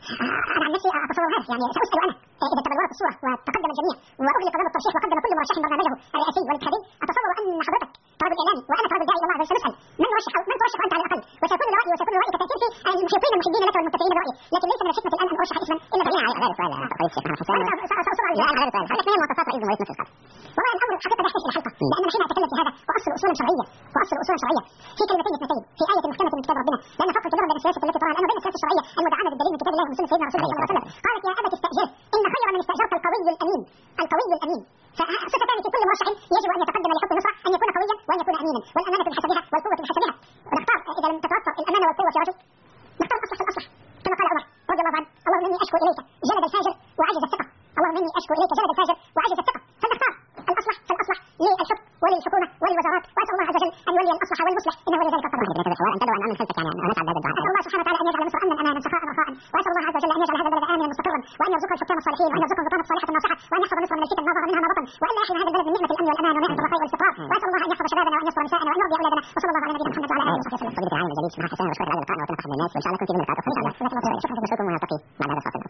انا عن نفسي اتصور هذا، يعني ساسال انا اذا تبلورت الصوره وتقدم الجميع واغلق باب الترشيح وقدم كل مرشح برنامجه الرئاسي والاتحادي، اتصور ان حضرتك كرجل اعلامي وانا كرجل داعي الى الله سنسال من مرشح او من ترشح انت على الاقل، وسيكون لرايي وسيكون لرايك كثير في المحيطين المحبين لك والمتبعين لرايي، لكن ليس من الحكمه الان ان ارشح اسما الا بعيدا عن هذا السؤال. قريب الشيخ محمد حسين ساصر على هذا السؤال، هل من مواصفات رئيس جمهوريه مصر القادم؟ والله الامر حقيقه يحتاج الى حلقه، لاننا حين نتكلم في هذا واصل اصولا شرعيه في كلمتين اثنتين في ايه محكمه من كتاب ربنا، لان فرق كبير بين السياسه التي تراها الان وبين السياسه الشرعيه المدعمه بالدليل من كتاب الله ومن سنه سيدنا رسول الله صلى الله عليه وسلم. قالت يا ابت استاجر ان خير من استاجرت القوي الامين. فصفتان في كل مرشح يجب ان يتقدم لحكم النصره، ان يكون قويا وان يكون امينا، والامانه بحسبها والقوه بحسبها. ونختار اذا لم تتوفر الامانه والقوه في رجل نختار الاصلح فالاصلح، كما قال عمر رضي الله عنه: اللهم اني اشكو اليك جلد الفاجر وعجز الثقه. اللهم اني اشكو اليك جلد الفاجر وعجز الثقه. فنختار الاصلح فالاصلح للحكم وللحكومه وللوزارات، واسال الله عز وجل ان يولي الاصلح والمصلح انه ولي ذلك القدر. ان تدعو ان من خلفك، يعني نسعد بهذا الدعاء. الله سبحانه وتعالى ان يجعل مصر امنا امانا سخاء رخاء، واسال الله عز وجل ان يجعل هذا البلد امنا مستقرا، وان يرزقه الحكام الصالحين، وان يرزقه البطانه الصالحه الناصحه، وان يحفظ مصر من الفتن ما ظهر منها ما بطن، وان لا يحرم هذا البلد من نعمه الامن والامان ونعمه الرخاء والاستقرار. واسال الله ان يحفظ شبابنا وان يستر نساءنا وان يرضي اولادنا، وصلى الله على نبينا محمد وعلى اله وصحبه وسلم. فضيلة العالم الجليل مع حسين، وشكرا على لقائنا وتنفع الناس، وان شاء الله كنت من الناس. شكرا لكم ونلتقي بعد هذا الفاصل.